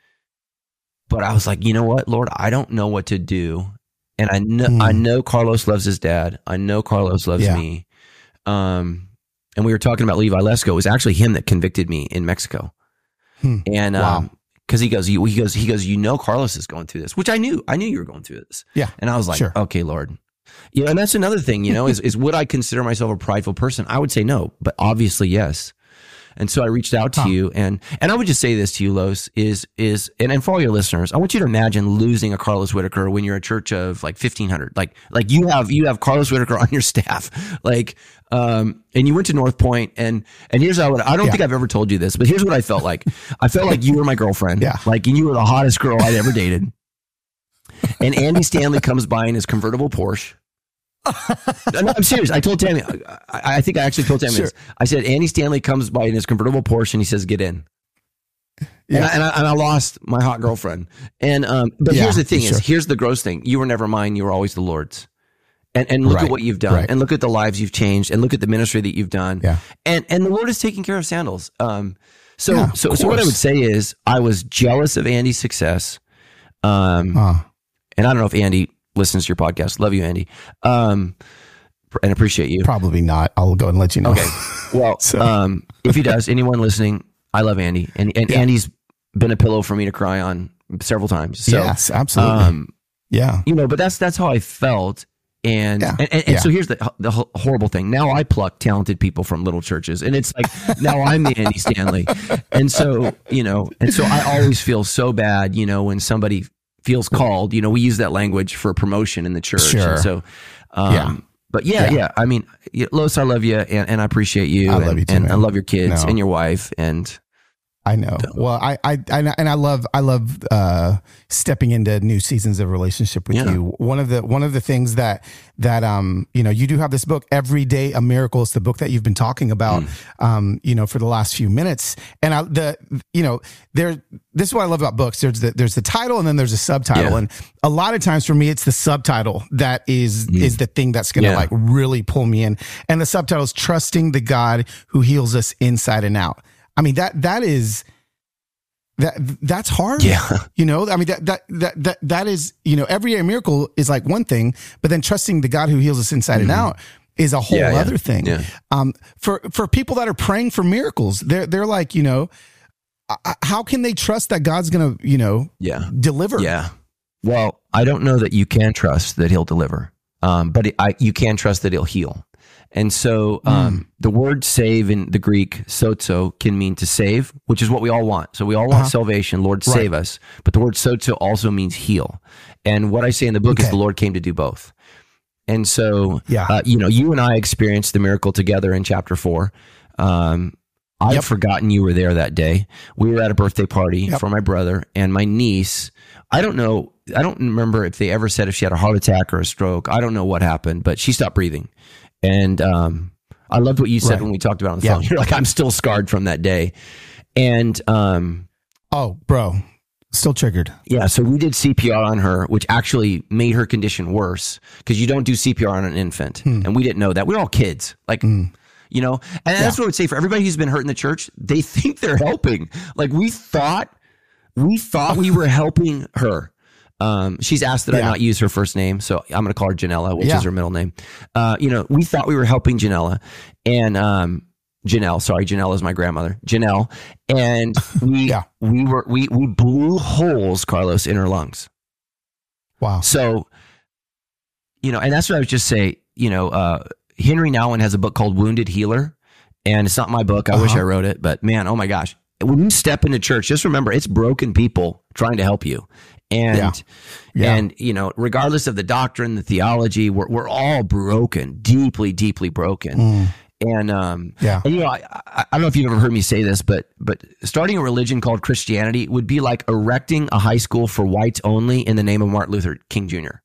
S5: but I was like, you know what, Lord, I don't know what to do. And I know, hmm. I know Carlos loves his dad. I know Carlos loves yeah. me. Um, and we were talking about Levi Lesko. It was actually him that convicted me in Mexico. Hmm. And, wow. um, Because he goes, he, he goes, he goes. You know, Carlos is going through this, which I knew. I knew you were going through this.
S4: Yeah,
S5: and I was like,
S4: sure.
S5: okay, Lord. You know, and that's another thing. You know, is is would I consider myself a prideful person? I would say no, but obviously yes. And so I reached out to huh. you, and and I would just say this to you, Los, is is and, and for all your listeners, I want you to imagine losing a Carlos Whitaker when you're a church of like fifteen hundred. Like like you have you have Carlos Whitaker on your staff, like um, and you went to North Point, and and here's how I don't yeah. think I've ever told you this, but here's what I felt like. I felt like you were my girlfriend,
S4: yeah,
S5: like and you were the hottest girl I'd ever dated. And Andy Stanley comes by in his convertible Porsche. No, I'm serious. I told Tammy, I, I think I actually told Tammy
S4: Sure.
S5: this. I said, Andy Stanley comes by in his convertible Porsche and he says, get in.
S4: Yeah.
S5: And, I, and, I, and I lost my hot girlfriend. And um, But
S4: Yeah,
S5: here's the thing
S4: sure.
S5: is, here's the gross thing. You were never mine. You were always the Lord's. And and look
S4: Right,
S5: at what you've done.
S4: right.
S5: And look at the lives you've changed. And look at the ministry that you've done.
S4: Yeah.
S5: And and the Lord is taking care of Sandals. Um, so,
S4: Yeah,
S5: so,
S4: of
S5: so what I
S4: course.
S5: would say is I was jealous of Andy's success. Um,
S4: Uh,
S5: and I don't know if Andy listens to your podcast. Love you, Andy. Um, and appreciate you.
S4: probably not. I'll go and let you know.
S5: Okay. Well,
S4: So-
S5: um, if he does, anyone listening, I love Andy. And, and
S4: Yeah.
S5: Andy's been a pillow for me to cry on several times. So,
S4: yes, absolutely.
S5: um,
S4: yeah.
S5: you know, but that's that's how I felt. And
S4: Yeah.
S5: and, and, and
S4: Yeah.
S5: so here's the the ho- horrible thing. Now I pluck talented people from little churches, and it's like now I'm the Andy Stanley. And so you know, and so I always feel so bad, you know, when somebody feels called. You know, we use that language for promotion in the church.
S4: Sure.
S5: And so, um,
S4: Yeah.
S5: but yeah,
S4: Yeah.
S5: yeah. I mean, yeah, Los, I love you, and, and I appreciate you.
S4: I
S5: and,
S4: love you too,
S5: and I
S4: man.
S5: love your kids
S4: No.
S5: and your wife, and
S4: I know. Well, I, I, I, and I love, I love uh, stepping into new seasons of relationship with
S5: Yeah.
S4: you. One of the, one of the things that, that, um, you know, you do have this book, Every Day a Miracle. It's the book that you've been talking about,
S5: Mm.
S4: um, you know, for the last few minutes. And I, the, you know, there, this is what I love about books. There's the, there's the title and then there's a subtitle.
S5: Yeah.
S4: And a lot of times for me, it's the subtitle that is, is the thing that's going to
S5: Yeah.
S4: like really pull me in. And the subtitle is Trusting the God Who Heals Us Inside and Out. I mean, that, that is, that, that's hard.
S5: Yeah.
S4: You know, I mean, that, that, that, that, that is, you know, every day miracle is like one thing, but then trusting the God who heals us inside and out is a whole
S5: Yeah, yeah.
S4: other thing.
S5: Yeah.
S4: Um, for, for people that are praying for miracles, they're, they're like, you know, uh, how can they trust that God's going to, you know,
S5: yeah.
S4: deliver?
S5: Yeah. Well, I don't know that you can trust that he'll deliver, um, but I, you can trust that he'll heal. And so um, the word save in the Greek, sozo, can mean to save, which is what we all want. So we all want
S4: Uh-huh.
S5: salvation. Lord,
S4: Right.
S5: save us. But the word sozo also means heal. And what I say in the book is
S4: Okay.
S5: the Lord came to do both. And so,
S4: Yeah.
S5: uh, you know, you and I experienced the miracle together in chapter four. Um, I've
S4: Yep.
S5: forgotten you were there that day. We were at a birthday party
S4: Yep.
S5: for my brother and my niece. I don't know. I don't remember if they ever said if she had a heart attack or a stroke. I don't know what happened, but she stopped breathing. And um, I loved what you said
S4: Right.
S5: when we talked about it on the
S4: Yeah.
S5: phone. You're like, I'm still scarred from that day. And um,
S4: Oh, bro, still triggered.
S5: yeah, so we did C P R on her, which actually made her condition worse because you don't do C P R on an infant. And we didn't know that. We were all kids. Like, you know, and that's what I would say for everybody who's been hurt in the church, they think they're helping. Like we thought, we thought we were helping her. Um, she's asked that I
S4: Yeah.
S5: not use her first name, so I'm going to call her Janella, which
S4: Yeah.
S5: is her middle name. Uh, you know, we thought we were helping Janella, and um, Janelle. Sorry, Janelle is my grandmother, Janelle, and we
S4: Yeah.
S5: we were we we blew holes, Carlos, in her lungs.
S4: Wow.
S5: So, you know, and that's what I would just say. You know, uh, Henry Nouwen has a book called Wounded Healer, and it's not my book. I wish
S4: Uh-huh.
S5: I wrote it, but man, oh my gosh. When you step into church, just remember it's broken people trying to help you. And,
S4: Yeah. Yeah.
S5: and, you know, regardless of the doctrine, the theology, we're, we're all broken, deeply, deeply broken. And, um,
S4: Yeah.
S5: and, you know, I, I, I don't know if you've ever heard me say this, but, but starting a religion called Christianity would be like erecting a high school for whites only in the name of Martin Luther King Junior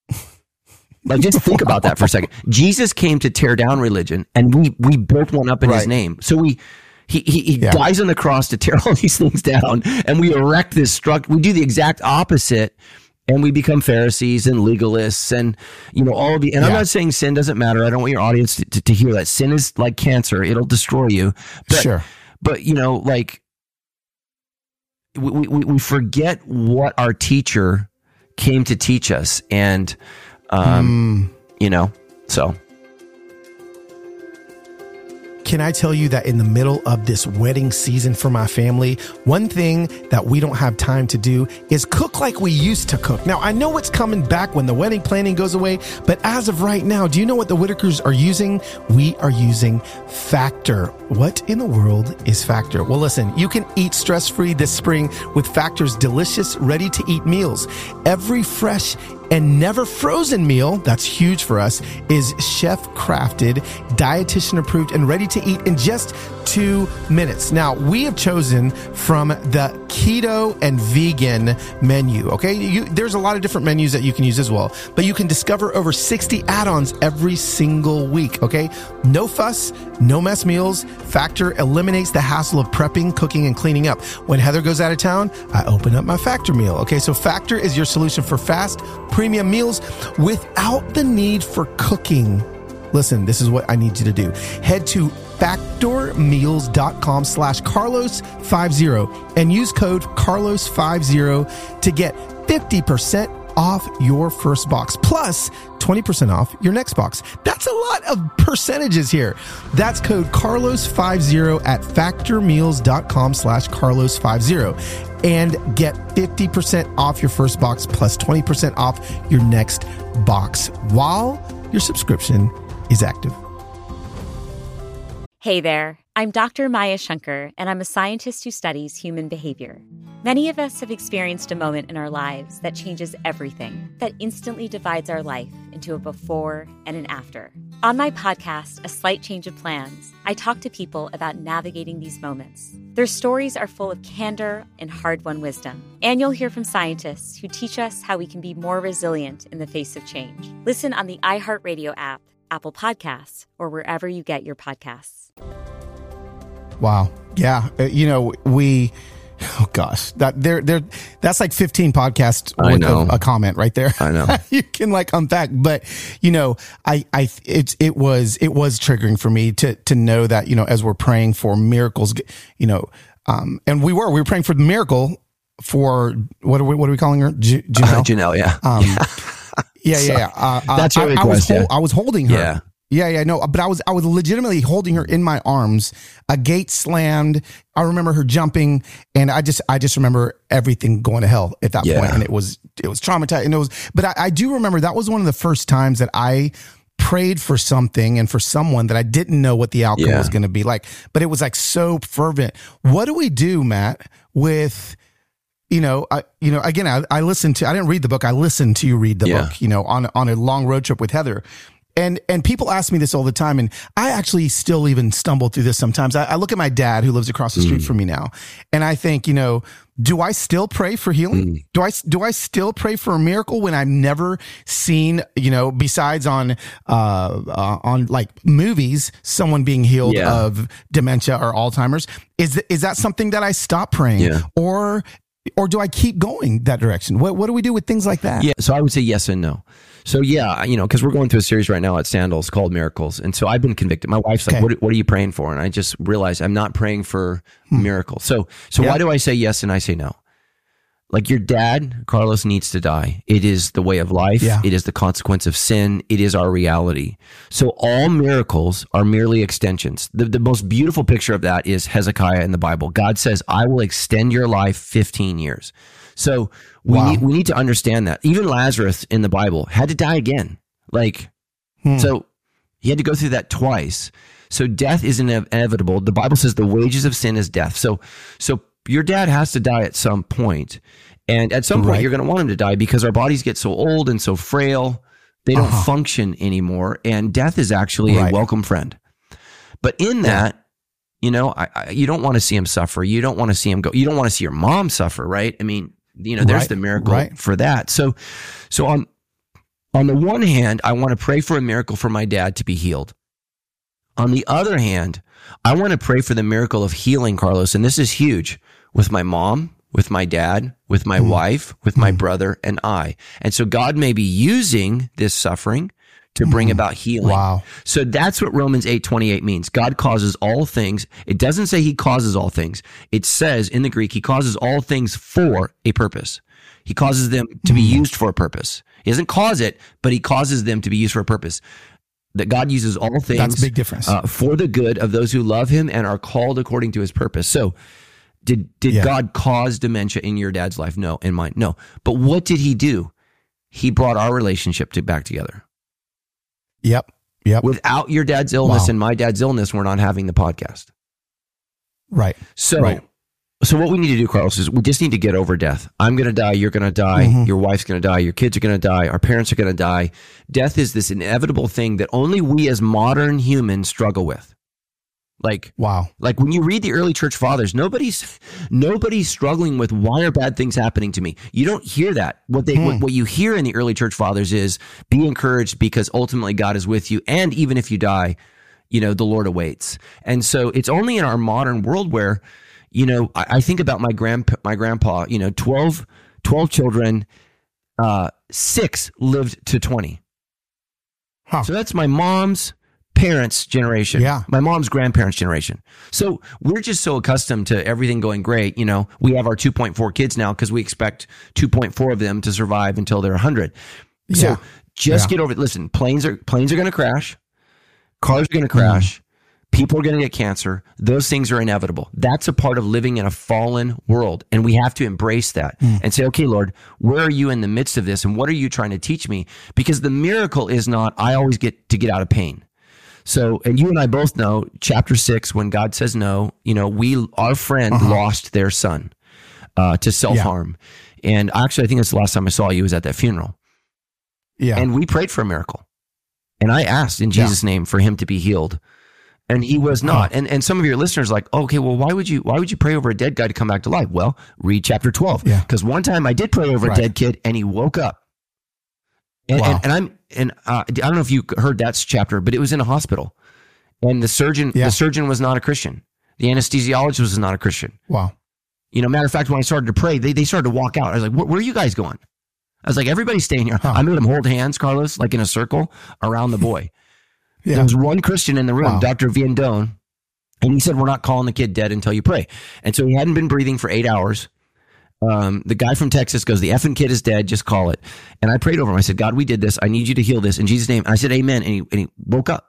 S5: Like, just think about that for a second. Jesus came to tear down religion, and we we built one up in his
S4: Right.
S5: name. So we he he, he
S4: Yeah.
S5: dies on the cross to tear all these things down, and we erect this struct. We do the exact opposite, and we become Pharisees and legalists, and you know all of the. And I'm
S4: Yeah.
S5: not saying sin doesn't matter. I don't want your audience to, to, to hear that sin is like cancer; it'll destroy you. But,
S4: Sure.
S5: but you know, like we we we forget what our teacher came to teach us, and. Um, you know, so.
S4: Can I tell you that in the middle of this wedding season for my family, one thing that we don't have time to do is cook like we used to cook. Now, I know it's coming back when the wedding planning goes away, but as of right now, do you know what the Whitakers are using? We are using Factor. What in the world is Factor? Well, listen, you can eat stress-free this spring with Factor's delicious, ready-to-eat meals. Every fresh, and never frozen meal, that's huge for us, is chef crafted, dietitian approved, and ready to eat in just two minutes. Now, we have chosen from the keto and vegan menu, okay? You, there's a lot of different menus that you can use as well, but you can discover over sixty add-ons every single week, okay? No fuss, no mess meals. Factor eliminates the hassle of prepping, cooking, and cleaning up. When Heather goes out of town, I open up my Factor meal, okay? So Factor is your solution for fast, premium meals without the need for cooking. Listen, this is what I need you to do. Head to factormeals.com slash Carlos50 and use code Carlos fifty to get fifty percent off your first box plus twenty percent off your next box. That's a lot of percentages here. That's code Carlos fifty at factormeals.com slash Carlos50 and get fifty percent off your first box plus twenty percent off your next box while your subscription is active.
S6: Hey there, I'm Doctor Maya Shankar, and I'm a scientist who studies human behavior. Many of us have experienced a moment in our lives that changes everything, that instantly divides our life into a before and an after. On my podcast, A Slight Change of Plans, I talk to people about navigating these moments. Their stories are full of candor and hard-won wisdom. And you'll hear from scientists who teach us how we can be more resilient in the face of change. Listen on the iHeartRadio app, Apple Podcasts, or wherever you get your podcasts.
S4: Wow. Yeah. Uh, you know, we, oh gosh, that there, there, that's like fifteen podcasts worth of a comment right there.
S5: I know.
S4: You can like unpack, but you know, I, I, it's, it was, it was triggering for me to, to know that, you know, as we're praying for miracles, you know, um, and we were, we were praying for the miracle for, what are we, what are we calling her? J- Janelle?
S5: Uh, Janelle, yeah.
S4: Um, yeah, yeah, yeah. Uh,
S5: That's your
S4: I,
S5: request,
S4: I was,
S5: yeah.
S4: hol- I was holding her.
S5: Yeah.
S4: Yeah, yeah, no, but I was I was legitimately holding her in my arms. A gate slammed. I remember her jumping, and I just I just remember everything going to hell at that
S5: Yeah.
S4: point, and it was it was traumatizing. And it was, but I, I do remember that was one of the first times that I prayed for something and for someone that I didn't know what the outcome
S5: Yeah.
S4: was going to be like, but it was like so fervent. What do we do, Matt, with? You know, I, you know, again, I, I listened to, I didn't read the book. I listened to you read the
S5: Yeah.
S4: book, you know, on, on a long road trip with Heather. And, and people ask me this all the time. And I actually still even stumble through this sometimes. I, I look at my dad who lives across the street
S5: Mm.
S4: from me now. And I think, you know, do I still pray for healing?
S5: Mm.
S4: Do I, do I still pray for a miracle when I've never seen, you know, besides on, uh, uh on like movies, someone being healed
S5: Yeah.
S4: of dementia or Alzheimer's? Is th- is that something that I stop praying?
S5: Yeah.
S4: Or, Or do I keep going that direction? What what do we do with things like that?
S5: Yeah, so I would say yes and no. So yeah, you know, because we're going through a series right now at Sandals called Miracles, and so I've been convicted. My wife's like,
S4: Okay.
S5: "What, what are you praying for?" And I just realized I'm not praying for miracles. So so
S4: Yeah.
S5: why do I say yes and I say no? Like your dad, Carlos, needs to die. It is the way of life.
S4: Yeah.
S5: It is the consequence of sin. It is our reality. So all miracles are merely extensions. The, the most beautiful picture of that is Hezekiah in the Bible. God says, I will extend your life fifteen years. So we,
S4: Wow.
S5: need, we need to understand that. Even Lazarus in the Bible had to die again. Like,
S4: Hmm.
S5: so he had to go through that twice. So death is inev- inevitable. The Bible says the wages of sin is death. So, so your dad has to die at some point. And at some point,
S4: Right.
S5: you're going to want him to die because our bodies get so old and so frail. They don't
S4: Uh-huh.
S5: function anymore. And death is actually
S4: Right.
S5: a welcome friend. But in that, you know, I, I, you don't want to see him suffer. You don't want to see him go. You don't want to see your mom suffer, right? I mean, you know, there's
S4: Right.
S5: the miracle
S4: Right.
S5: for that. So, so on, on the one hand, I want to pray for a miracle for my dad to be healed. On the other hand, I want to pray for the miracle of healing, Carlos. And this is huge with my mom, with my dad, with my
S4: Mm.
S5: wife, with my brother, and I. And so God may be using this suffering to bring about healing.
S4: Wow.
S5: So that's what Romans eight twenty-eight means. God causes all things. It doesn't say he causes all things. It says in the Greek, he causes all things for a purpose. He causes them to be used for a purpose. He doesn't cause it, but he causes them to be used for a purpose. That God uses all things
S4: That's a big difference.
S5: uh, for the good of those who love him and are called according to his purpose. So did did
S4: Yeah.
S5: God cause dementia in your dad's life? No. In mine? No. But what did he do? He brought our relationship to back together.
S4: Yep. Yep.
S5: Without your dad's illness
S4: Wow.
S5: and my dad's illness, we're not having the podcast.
S4: Right.
S5: So
S4: Right.
S5: So what we need to do, Carlos, is we just need to get over death. I'm going to die. You're going to die. Mm-hmm. Your wife's going to die. Your kids are going to die. Our parents are going to die. Death is this inevitable thing that only we as modern humans struggle with. Like,
S4: wow.
S5: Like when you read the early church fathers, nobody's nobody's struggling with why are bad things happening to me. You don't hear that. What they hmm. what, what you hear in the early church fathers is be encouraged because ultimately God is with you, and even if you die, you know, the Lord awaits. And so it's only in our modern world where, you know, I, I think about my grand my grandpa. You know, twelve, twelve children, uh, six lived to twenty. Huh. So that's my mom's parents' generation,
S4: yeah.
S5: my mom's grandparents' generation. So we're just so accustomed to everything going great. You know, we have our two point four kids now because we expect two point four of them to survive until they're one hundred.
S4: Yeah.
S5: So just
S4: yeah.
S5: get over it. Listen, planes are planes are going to crash. Cars are going to crash. Mm. People are going to get cancer. Those things are inevitable. That's a part of living in a fallen world. And we have to embrace that mm. and say, okay, Lord, where are you in the midst of this? And what are you trying to teach me? Because the miracle is not, I always get to get out of pain. So, and you and I both know chapter six, when God says no, you know, we, our friend uh-huh. lost their son uh, to self-harm. Yeah. And actually, I think that's the last time I saw you was at that funeral.
S4: Yeah.
S5: And we prayed for a miracle. And I asked in Jesus' yeah. name for him to be healed. And he was not. And and some of your listeners are like, oh, okay, well, why would you why would you pray over a dead guy to come back to life? Well, read chapter twelve. Because yeah. one time I did pray over right. a dead kid and he woke up. And, wow. and, and I'm and uh, I don't know if you heard that chapter, but it was in a hospital. And the surgeon yeah. the surgeon was not a Christian. The anesthesiologist was not a Christian.
S4: Wow.
S5: You know, matter of fact, when I started to pray, they, they started to walk out. I was like, where, where are you guys going? I was like, everybody's staying here. Huh. I made them hold hands, Carlos, like in a circle around the boy. Yeah. There was one Christian in the room, wow. Doctor Viandone, and he said, we're not calling the kid dead until you pray. And so he hadn't been breathing for eight hours. Um, the guy from Texas goes, the effing kid is dead, just call it. And I prayed over him. I said, God, we did this. I need you to heal this in Jesus' name. And I said, amen. And he, and he woke up.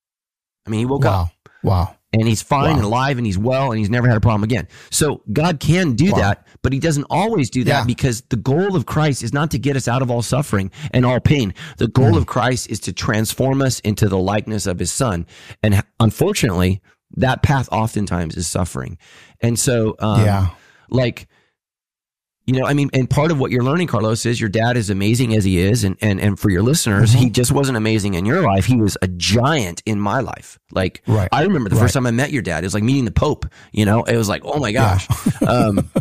S5: I mean, he woke
S4: wow.
S5: up.
S4: Wow.
S5: And he's fine
S4: wow.
S5: and alive and he's well and he's never had a problem again. So God can do wow. that, but he doesn't always do that yeah. because the goal of Christ is not to get us out of all suffering and all pain. The goal mm. of Christ is to transform us into the likeness of his son. And unfortunately, that path oftentimes is suffering. And so, um,
S4: yeah.
S5: like, you know, I mean, and part of what you're learning, Carlos, is your dad is amazing as he is. And, and, and for your listeners, mm-hmm. he just wasn't amazing in your life. He was a giant in my life. Like,
S4: right.
S5: I remember the
S4: right.
S5: first time I met your dad, it was like meeting the Pope, you know, it was like, oh my gosh. Yeah. um,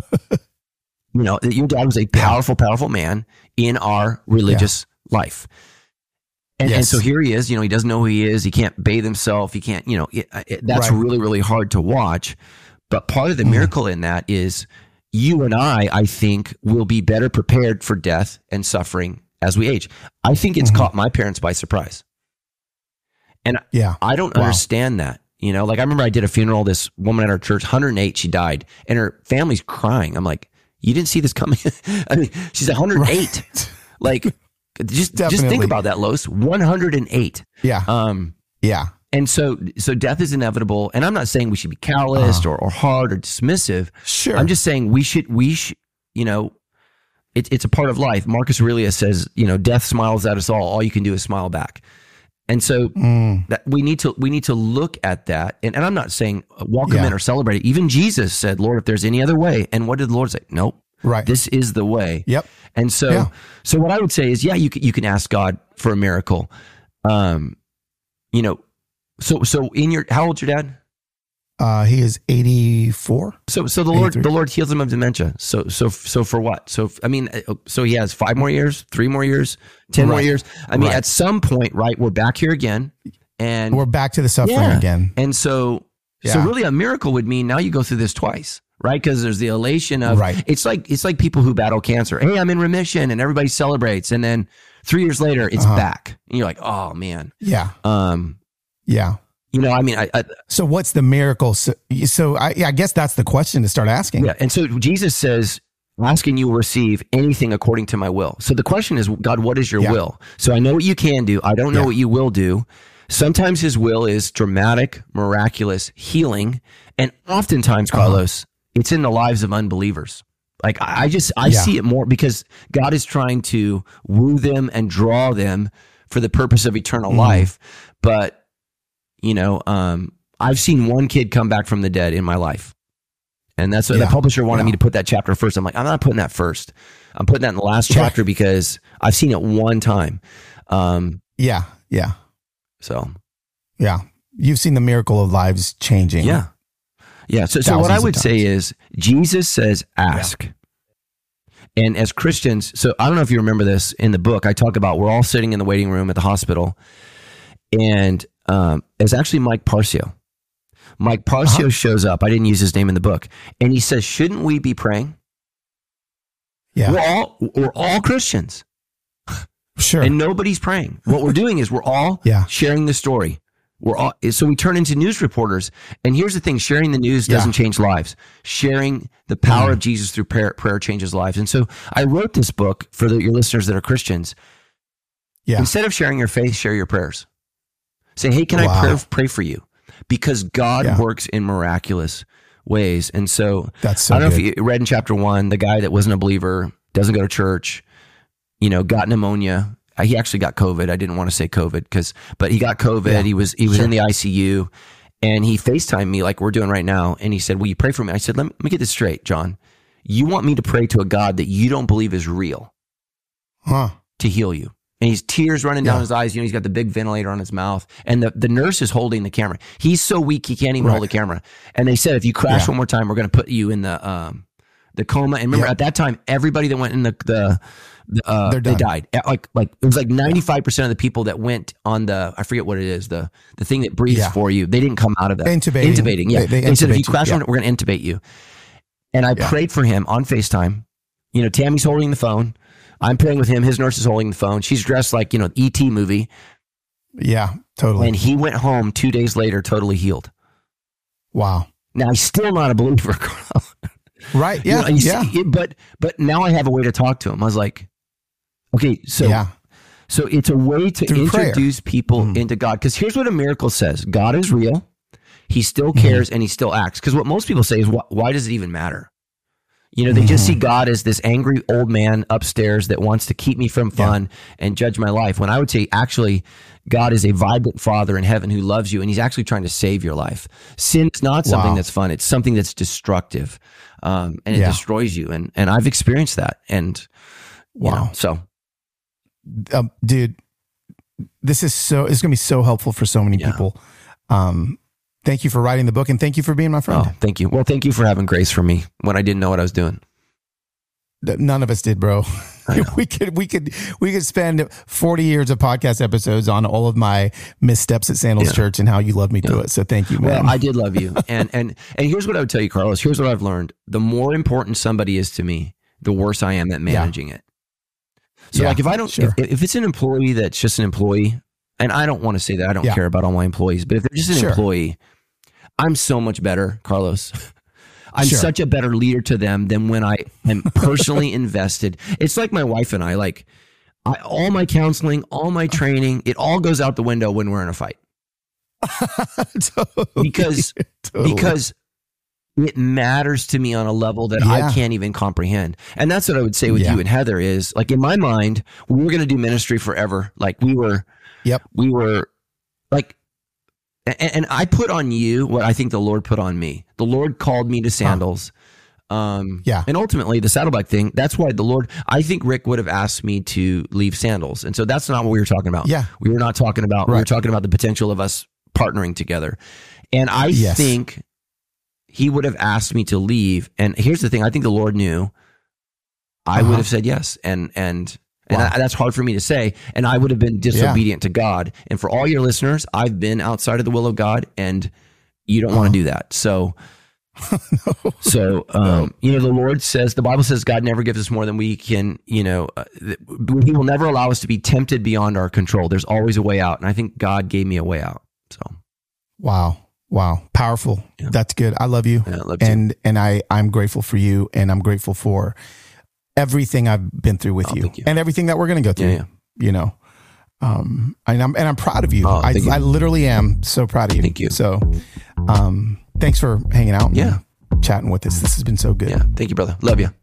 S5: you know, your dad was a powerful, powerful man in our religious yeah. life. And, yes. and so here he is, you know, he doesn't know who he is. He can't bathe himself. He can't, you know, it, it, that's right. really, really hard to watch. But part of the mm. miracle in that is, you and I, I think, will be better prepared for death and suffering as we age. I think it's mm-hmm. caught my parents by surprise. And
S4: yeah.
S5: I don't
S4: wow.
S5: understand that. You know, like I remember I did a funeral, this woman at our church, one hundred eight, she died, and her family's crying. I'm like, you didn't see this coming? I mean, she's one hundred eight. Right. Like, just, just think about that, Los. one hundred eight.
S4: Yeah.
S5: Um,
S4: yeah.
S5: And so, so death is inevitable. And I'm not saying we should be calloused uh, or, or hard or dismissive.
S4: Sure.
S5: I'm just saying we should, we should, you know, it, it's a part of life. Marcus Aurelius says, you know, death smiles at us all. All you can do is smile back. And so mm. that we need to, we need to look at that. And, and I'm not saying welcome yeah. in or celebrate it. Even Jesus said, Lord, if there's any other way. And what did the Lord say? Nope.
S4: Right.
S5: This is the way.
S4: Yep.
S5: And so, yeah. so what I would say is, yeah, you can, you can ask God for a miracle. Um, you know, So, so in your, how old's your dad?
S4: Uh, he is eighty-four.
S5: So, so the Lord, the Lord heals him of dementia. So, so, so for what? So, I mean, so he has five more years, three more years, ten right. more years. I mean, right. at some point, right, we're back here again, and
S4: we're back to the suffering
S5: yeah.
S4: again.
S5: And so, yeah. so really, a miracle would mean now you go through this twice, right? Because there's the elation of,
S4: right.
S5: it's like it's like people who battle cancer. Hey, I'm in remission, and everybody celebrates, and then three years later, it's uh-huh. back, and you're like, oh man,
S4: yeah,
S5: um.
S4: Yeah.
S5: You know, I mean, I, I
S4: so what's the miracle? So, so I, I guess that's the question to start asking.
S5: Yeah. And so Jesus says, asking you will receive anything according to my will. So the question is, God, what is your yeah. will? So I know what you can do. I don't know yeah. what you will do. Sometimes his will is dramatic, miraculous healing. And oftentimes, Carlos, uh-huh. it's in the lives of unbelievers. Like I just, I yeah. see it more because God is trying to woo them and draw them for the purpose of eternal mm. life. But You know, um, I've seen one kid come back from the dead in my life. And that's what
S4: Yeah.
S5: the publisher wanted
S4: Yeah.
S5: me to put that chapter first. I'm like, I'm not putting that first. I'm putting that in the last chapter
S4: Right.
S5: because I've seen it one time. Um,
S4: Yeah. Yeah.
S5: so
S4: Yeah. You've seen the miracle of lives changing.
S5: yeah. Yeah. So, so what
S4: Thousands
S5: I
S4: of
S5: would say
S4: times.
S5: is Jesus says, ask. And as Christians, so I don't know if you remember this in the book, I talk about we're all sitting in the waiting room at the hospital, and um, it's actually Mike Parcio. Mike Parcio
S4: Uh-huh.
S5: shows up. I didn't use his name in the book. And he says, shouldn't we be praying?
S4: Yeah.
S5: We're all we're all Christians,
S4: Sure.
S5: and nobody's praying. What we're doing is we're all
S4: Yeah.
S5: sharing the story. We're all so we turn into news reporters. And here's the thing: sharing the news
S4: Yeah.
S5: doesn't change lives. Sharing the power of Jesus through prayer, prayer changes lives. And so I wrote this book for the, your listeners that are Christians.
S4: Yeah.
S5: Instead of sharing your faith, share your prayers. Say, hey, can
S4: Wow.
S5: I pray, pray for you? Because God
S4: Yeah.
S5: works in miraculous ways. And so,
S4: That's so
S5: I don't know
S4: good.
S5: if you read in chapter one, the guy that wasn't a believer, doesn't go to church, you know, got pneumonia. Uh, He actually got COVID. I didn't want to say COVID because, but he got COVID.
S4: Yeah.
S5: He was, he was
S4: Sure.
S5: in the I C U, and he FaceTimed me like we're doing right now. And he said, will you pray for me? I said, let me, let me get this straight, John. You want me to pray to a God that you don't believe is real
S4: Huh.
S5: to heal you? And he's tears running down
S4: Yeah.
S5: his eyes. You know, he's got the big ventilator on his mouth, and the, the nurse is holding the camera. He's so weak he can't even
S4: Right.
S5: hold the camera. And they said, if you crash
S4: Yeah.
S5: one more time, we're going to put you in the um, the coma. And remember,
S4: Yeah.
S5: at that time, everybody that went in the the, the uh,
S4: They're
S5: they
S4: done.
S5: died. Uh, Like like it was like ninety five percent of the people that went on the I forget what it is the the thing that breathes
S4: Yeah.
S5: for you. They didn't come out of that.
S4: Intubating.
S5: Intubating. Yeah.
S4: They-
S5: They,
S4: they
S5: said if you
S4: intubate you.
S5: crash
S4: Yeah.
S5: one, we're going to intubate you. And I
S4: Yeah.
S5: prayed for him on FaceTime. You know, Tammy's holding the phone. I'm praying with him. His nurse is holding the phone. She's dressed like, you know, E T movie.
S4: Yeah. Totally.
S5: And he went home two days later, totally healed.
S4: Wow.
S5: Now he's still not a believer, Carl.
S4: Right.
S5: You
S4: Yeah.
S5: know, and you
S4: yeah.
S5: see, but but now I have a way to talk to him. I was like, okay, so
S4: yeah.
S5: so it's a way to
S4: Through prayer.
S5: introduce people
S4: Mhm.
S5: into God. Because here's what a miracle says: God is real. He still
S4: Mm-hmm.
S5: cares and he still acts. Because what most people say is, why, why does it even matter? You know, they just
S4: Mm-hmm.
S5: see God as this angry old man upstairs that wants to keep me from fun and judge my life. When I would say, actually, God is a vibrant father in heaven who loves you, and he's actually trying to save your life. Sin is not something
S4: Wow.
S5: that's fun. It's something that's destructive, um, and it
S4: Yeah.
S5: destroys you. And and I've experienced that. And, you
S4: Wow.
S5: know, so,
S4: Um, dude, this is so, it's going to be so helpful for so many
S5: Yeah.
S4: people. Um, thank you for writing the book, and thank you for being my friend.
S5: oh, thank you. Well, thank you for having grace for me when I didn't know what I was doing.
S4: Th- None of us did, bro. we could, we could, we could spend forty years of podcast episodes on all of my missteps at Sandals
S5: Yeah.
S4: Church and how you love me through it. So thank you, man.
S5: Well, I did love you. And and and here's what I would tell you, Carlos. Here's what I've learned. The more important somebody is to me, the worse I am at managing it. So
S4: Yeah,
S5: like if I don't
S4: sure.
S5: if, if it's an employee that's just an employee, and I don't want to say that I don't
S4: Yeah.
S5: care about all my employees, but if they're just an
S4: Sure.
S5: employee, I'm so much better, Carlos. I'm
S4: Sure.
S5: such a better leader to them than when I am personally invested. It's like my wife and I, like I, all my counseling, all my training, it all goes out the window when we're in a fight.
S4: Totally.
S5: Because
S4: Totally.
S5: because it matters to me on a level that
S4: Yeah.
S5: I can't even comprehend. And that's what I would say with
S4: Yeah.
S5: you and Heather is, like, in my mind, we were going to do ministry forever. Like we were,
S4: Yep.
S5: we were like, and, and I put on you what I think the Lord put on me. The Lord called me to Sandals. Um,
S4: Yeah.
S5: And ultimately the Saddleback thing, that's why the Lord, I think Rick would have asked me to leave Sandals. And so that's not what we were talking about.
S4: Yeah.
S5: We were not talking about, we were
S4: Right.
S5: talking about the potential of us partnering together. And I
S4: Yes.
S5: think he would have asked me to leave. And here's the thing. I think the Lord knew I
S4: Uh-huh.
S5: would have said yes. And, and, and
S4: Wow.
S5: I, that's hard for me to say. And I would have been disobedient to God. And for all your listeners, I've been outside of the will of God, and you don't
S4: Uh-huh.
S5: want to do that. So, so, um, you know, the Lord says, the Bible says God never gives us more than we can, you know, uh, th- he will never allow us to be tempted beyond our control. There's always a way out. And I think God gave me a way out. So,
S4: Wow. Wow. Powerful.
S5: Yeah.
S4: That's good. I love you.
S5: yeah, I love you.
S4: and, and I, I'm grateful for you, and I'm grateful for everything I've been through with
S5: Oh,
S4: you,
S5: thank you.
S4: and everything that we're going to go through,
S5: Yeah,
S4: you know, um, and I'm, and I'm proud of you.
S5: Oh,
S4: I,
S5: thank you.
S4: I literally am so proud of you.
S5: Thank you.
S4: So, um, thanks for hanging out and
S5: Yeah.
S4: chatting with us. This has been so good.
S5: yeah. Thank you, brother. Love you.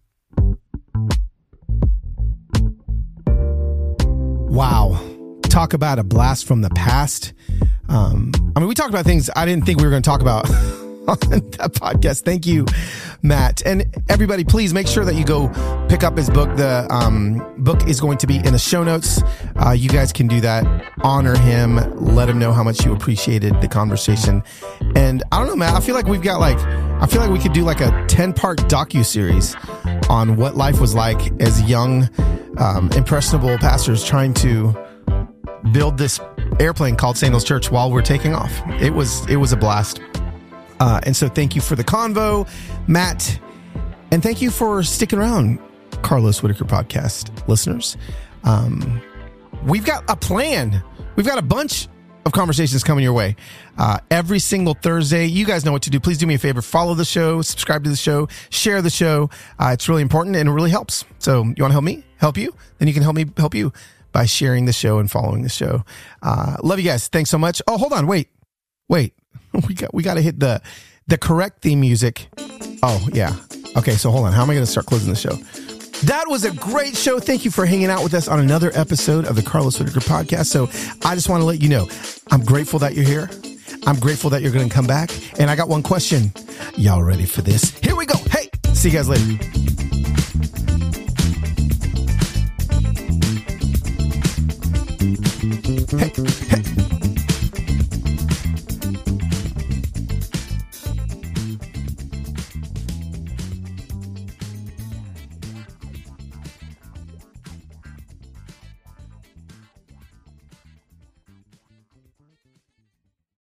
S4: Wow. Talk about a blast from the past. Um, I mean, we talked about things I didn't think we were going to talk about on that podcast. Thank you, Matt. And everybody, please make sure that you go pick up his book. The um, book is going to be in the show notes. Uh, you guys can do that. Honor him. Let him know how much you appreciated the conversation. And I don't know, Matt, I feel like we've got like, I feel like we could do like a ten-part docu-series on what life was like as young, um, impressionable pastors trying to build this airplane called Sandals Church while we're taking off. It was, it was a blast. Uh, and so thank you for the convo, Matt. And thank you for sticking around, Carlos Whitaker podcast listeners. Um, we've got a plan. We've got a bunch of conversations coming your way. Uh, every single Thursday, you guys know what to do. Please do me a favor. Follow the show, subscribe to the show, share the show. Uh, it's really important and it really helps. So you want to help me, help you? Then you can help me help you by sharing the show and following the show. Uh, love you guys. Thanks so much. Oh, hold on. Wait, wait. We got, we got to hit the, the correct theme music. Oh yeah. Okay. So hold on. How am I going to start closing the show? That was a great show. Thank you for hanging out with us on another episode of the Carlos Whitaker podcast. So I just want to let you know, I'm grateful that you're here. I'm grateful that you're going to come back. And I got one question. Y'all ready for this? Here we go. Hey, see you guys later. Hey, hey.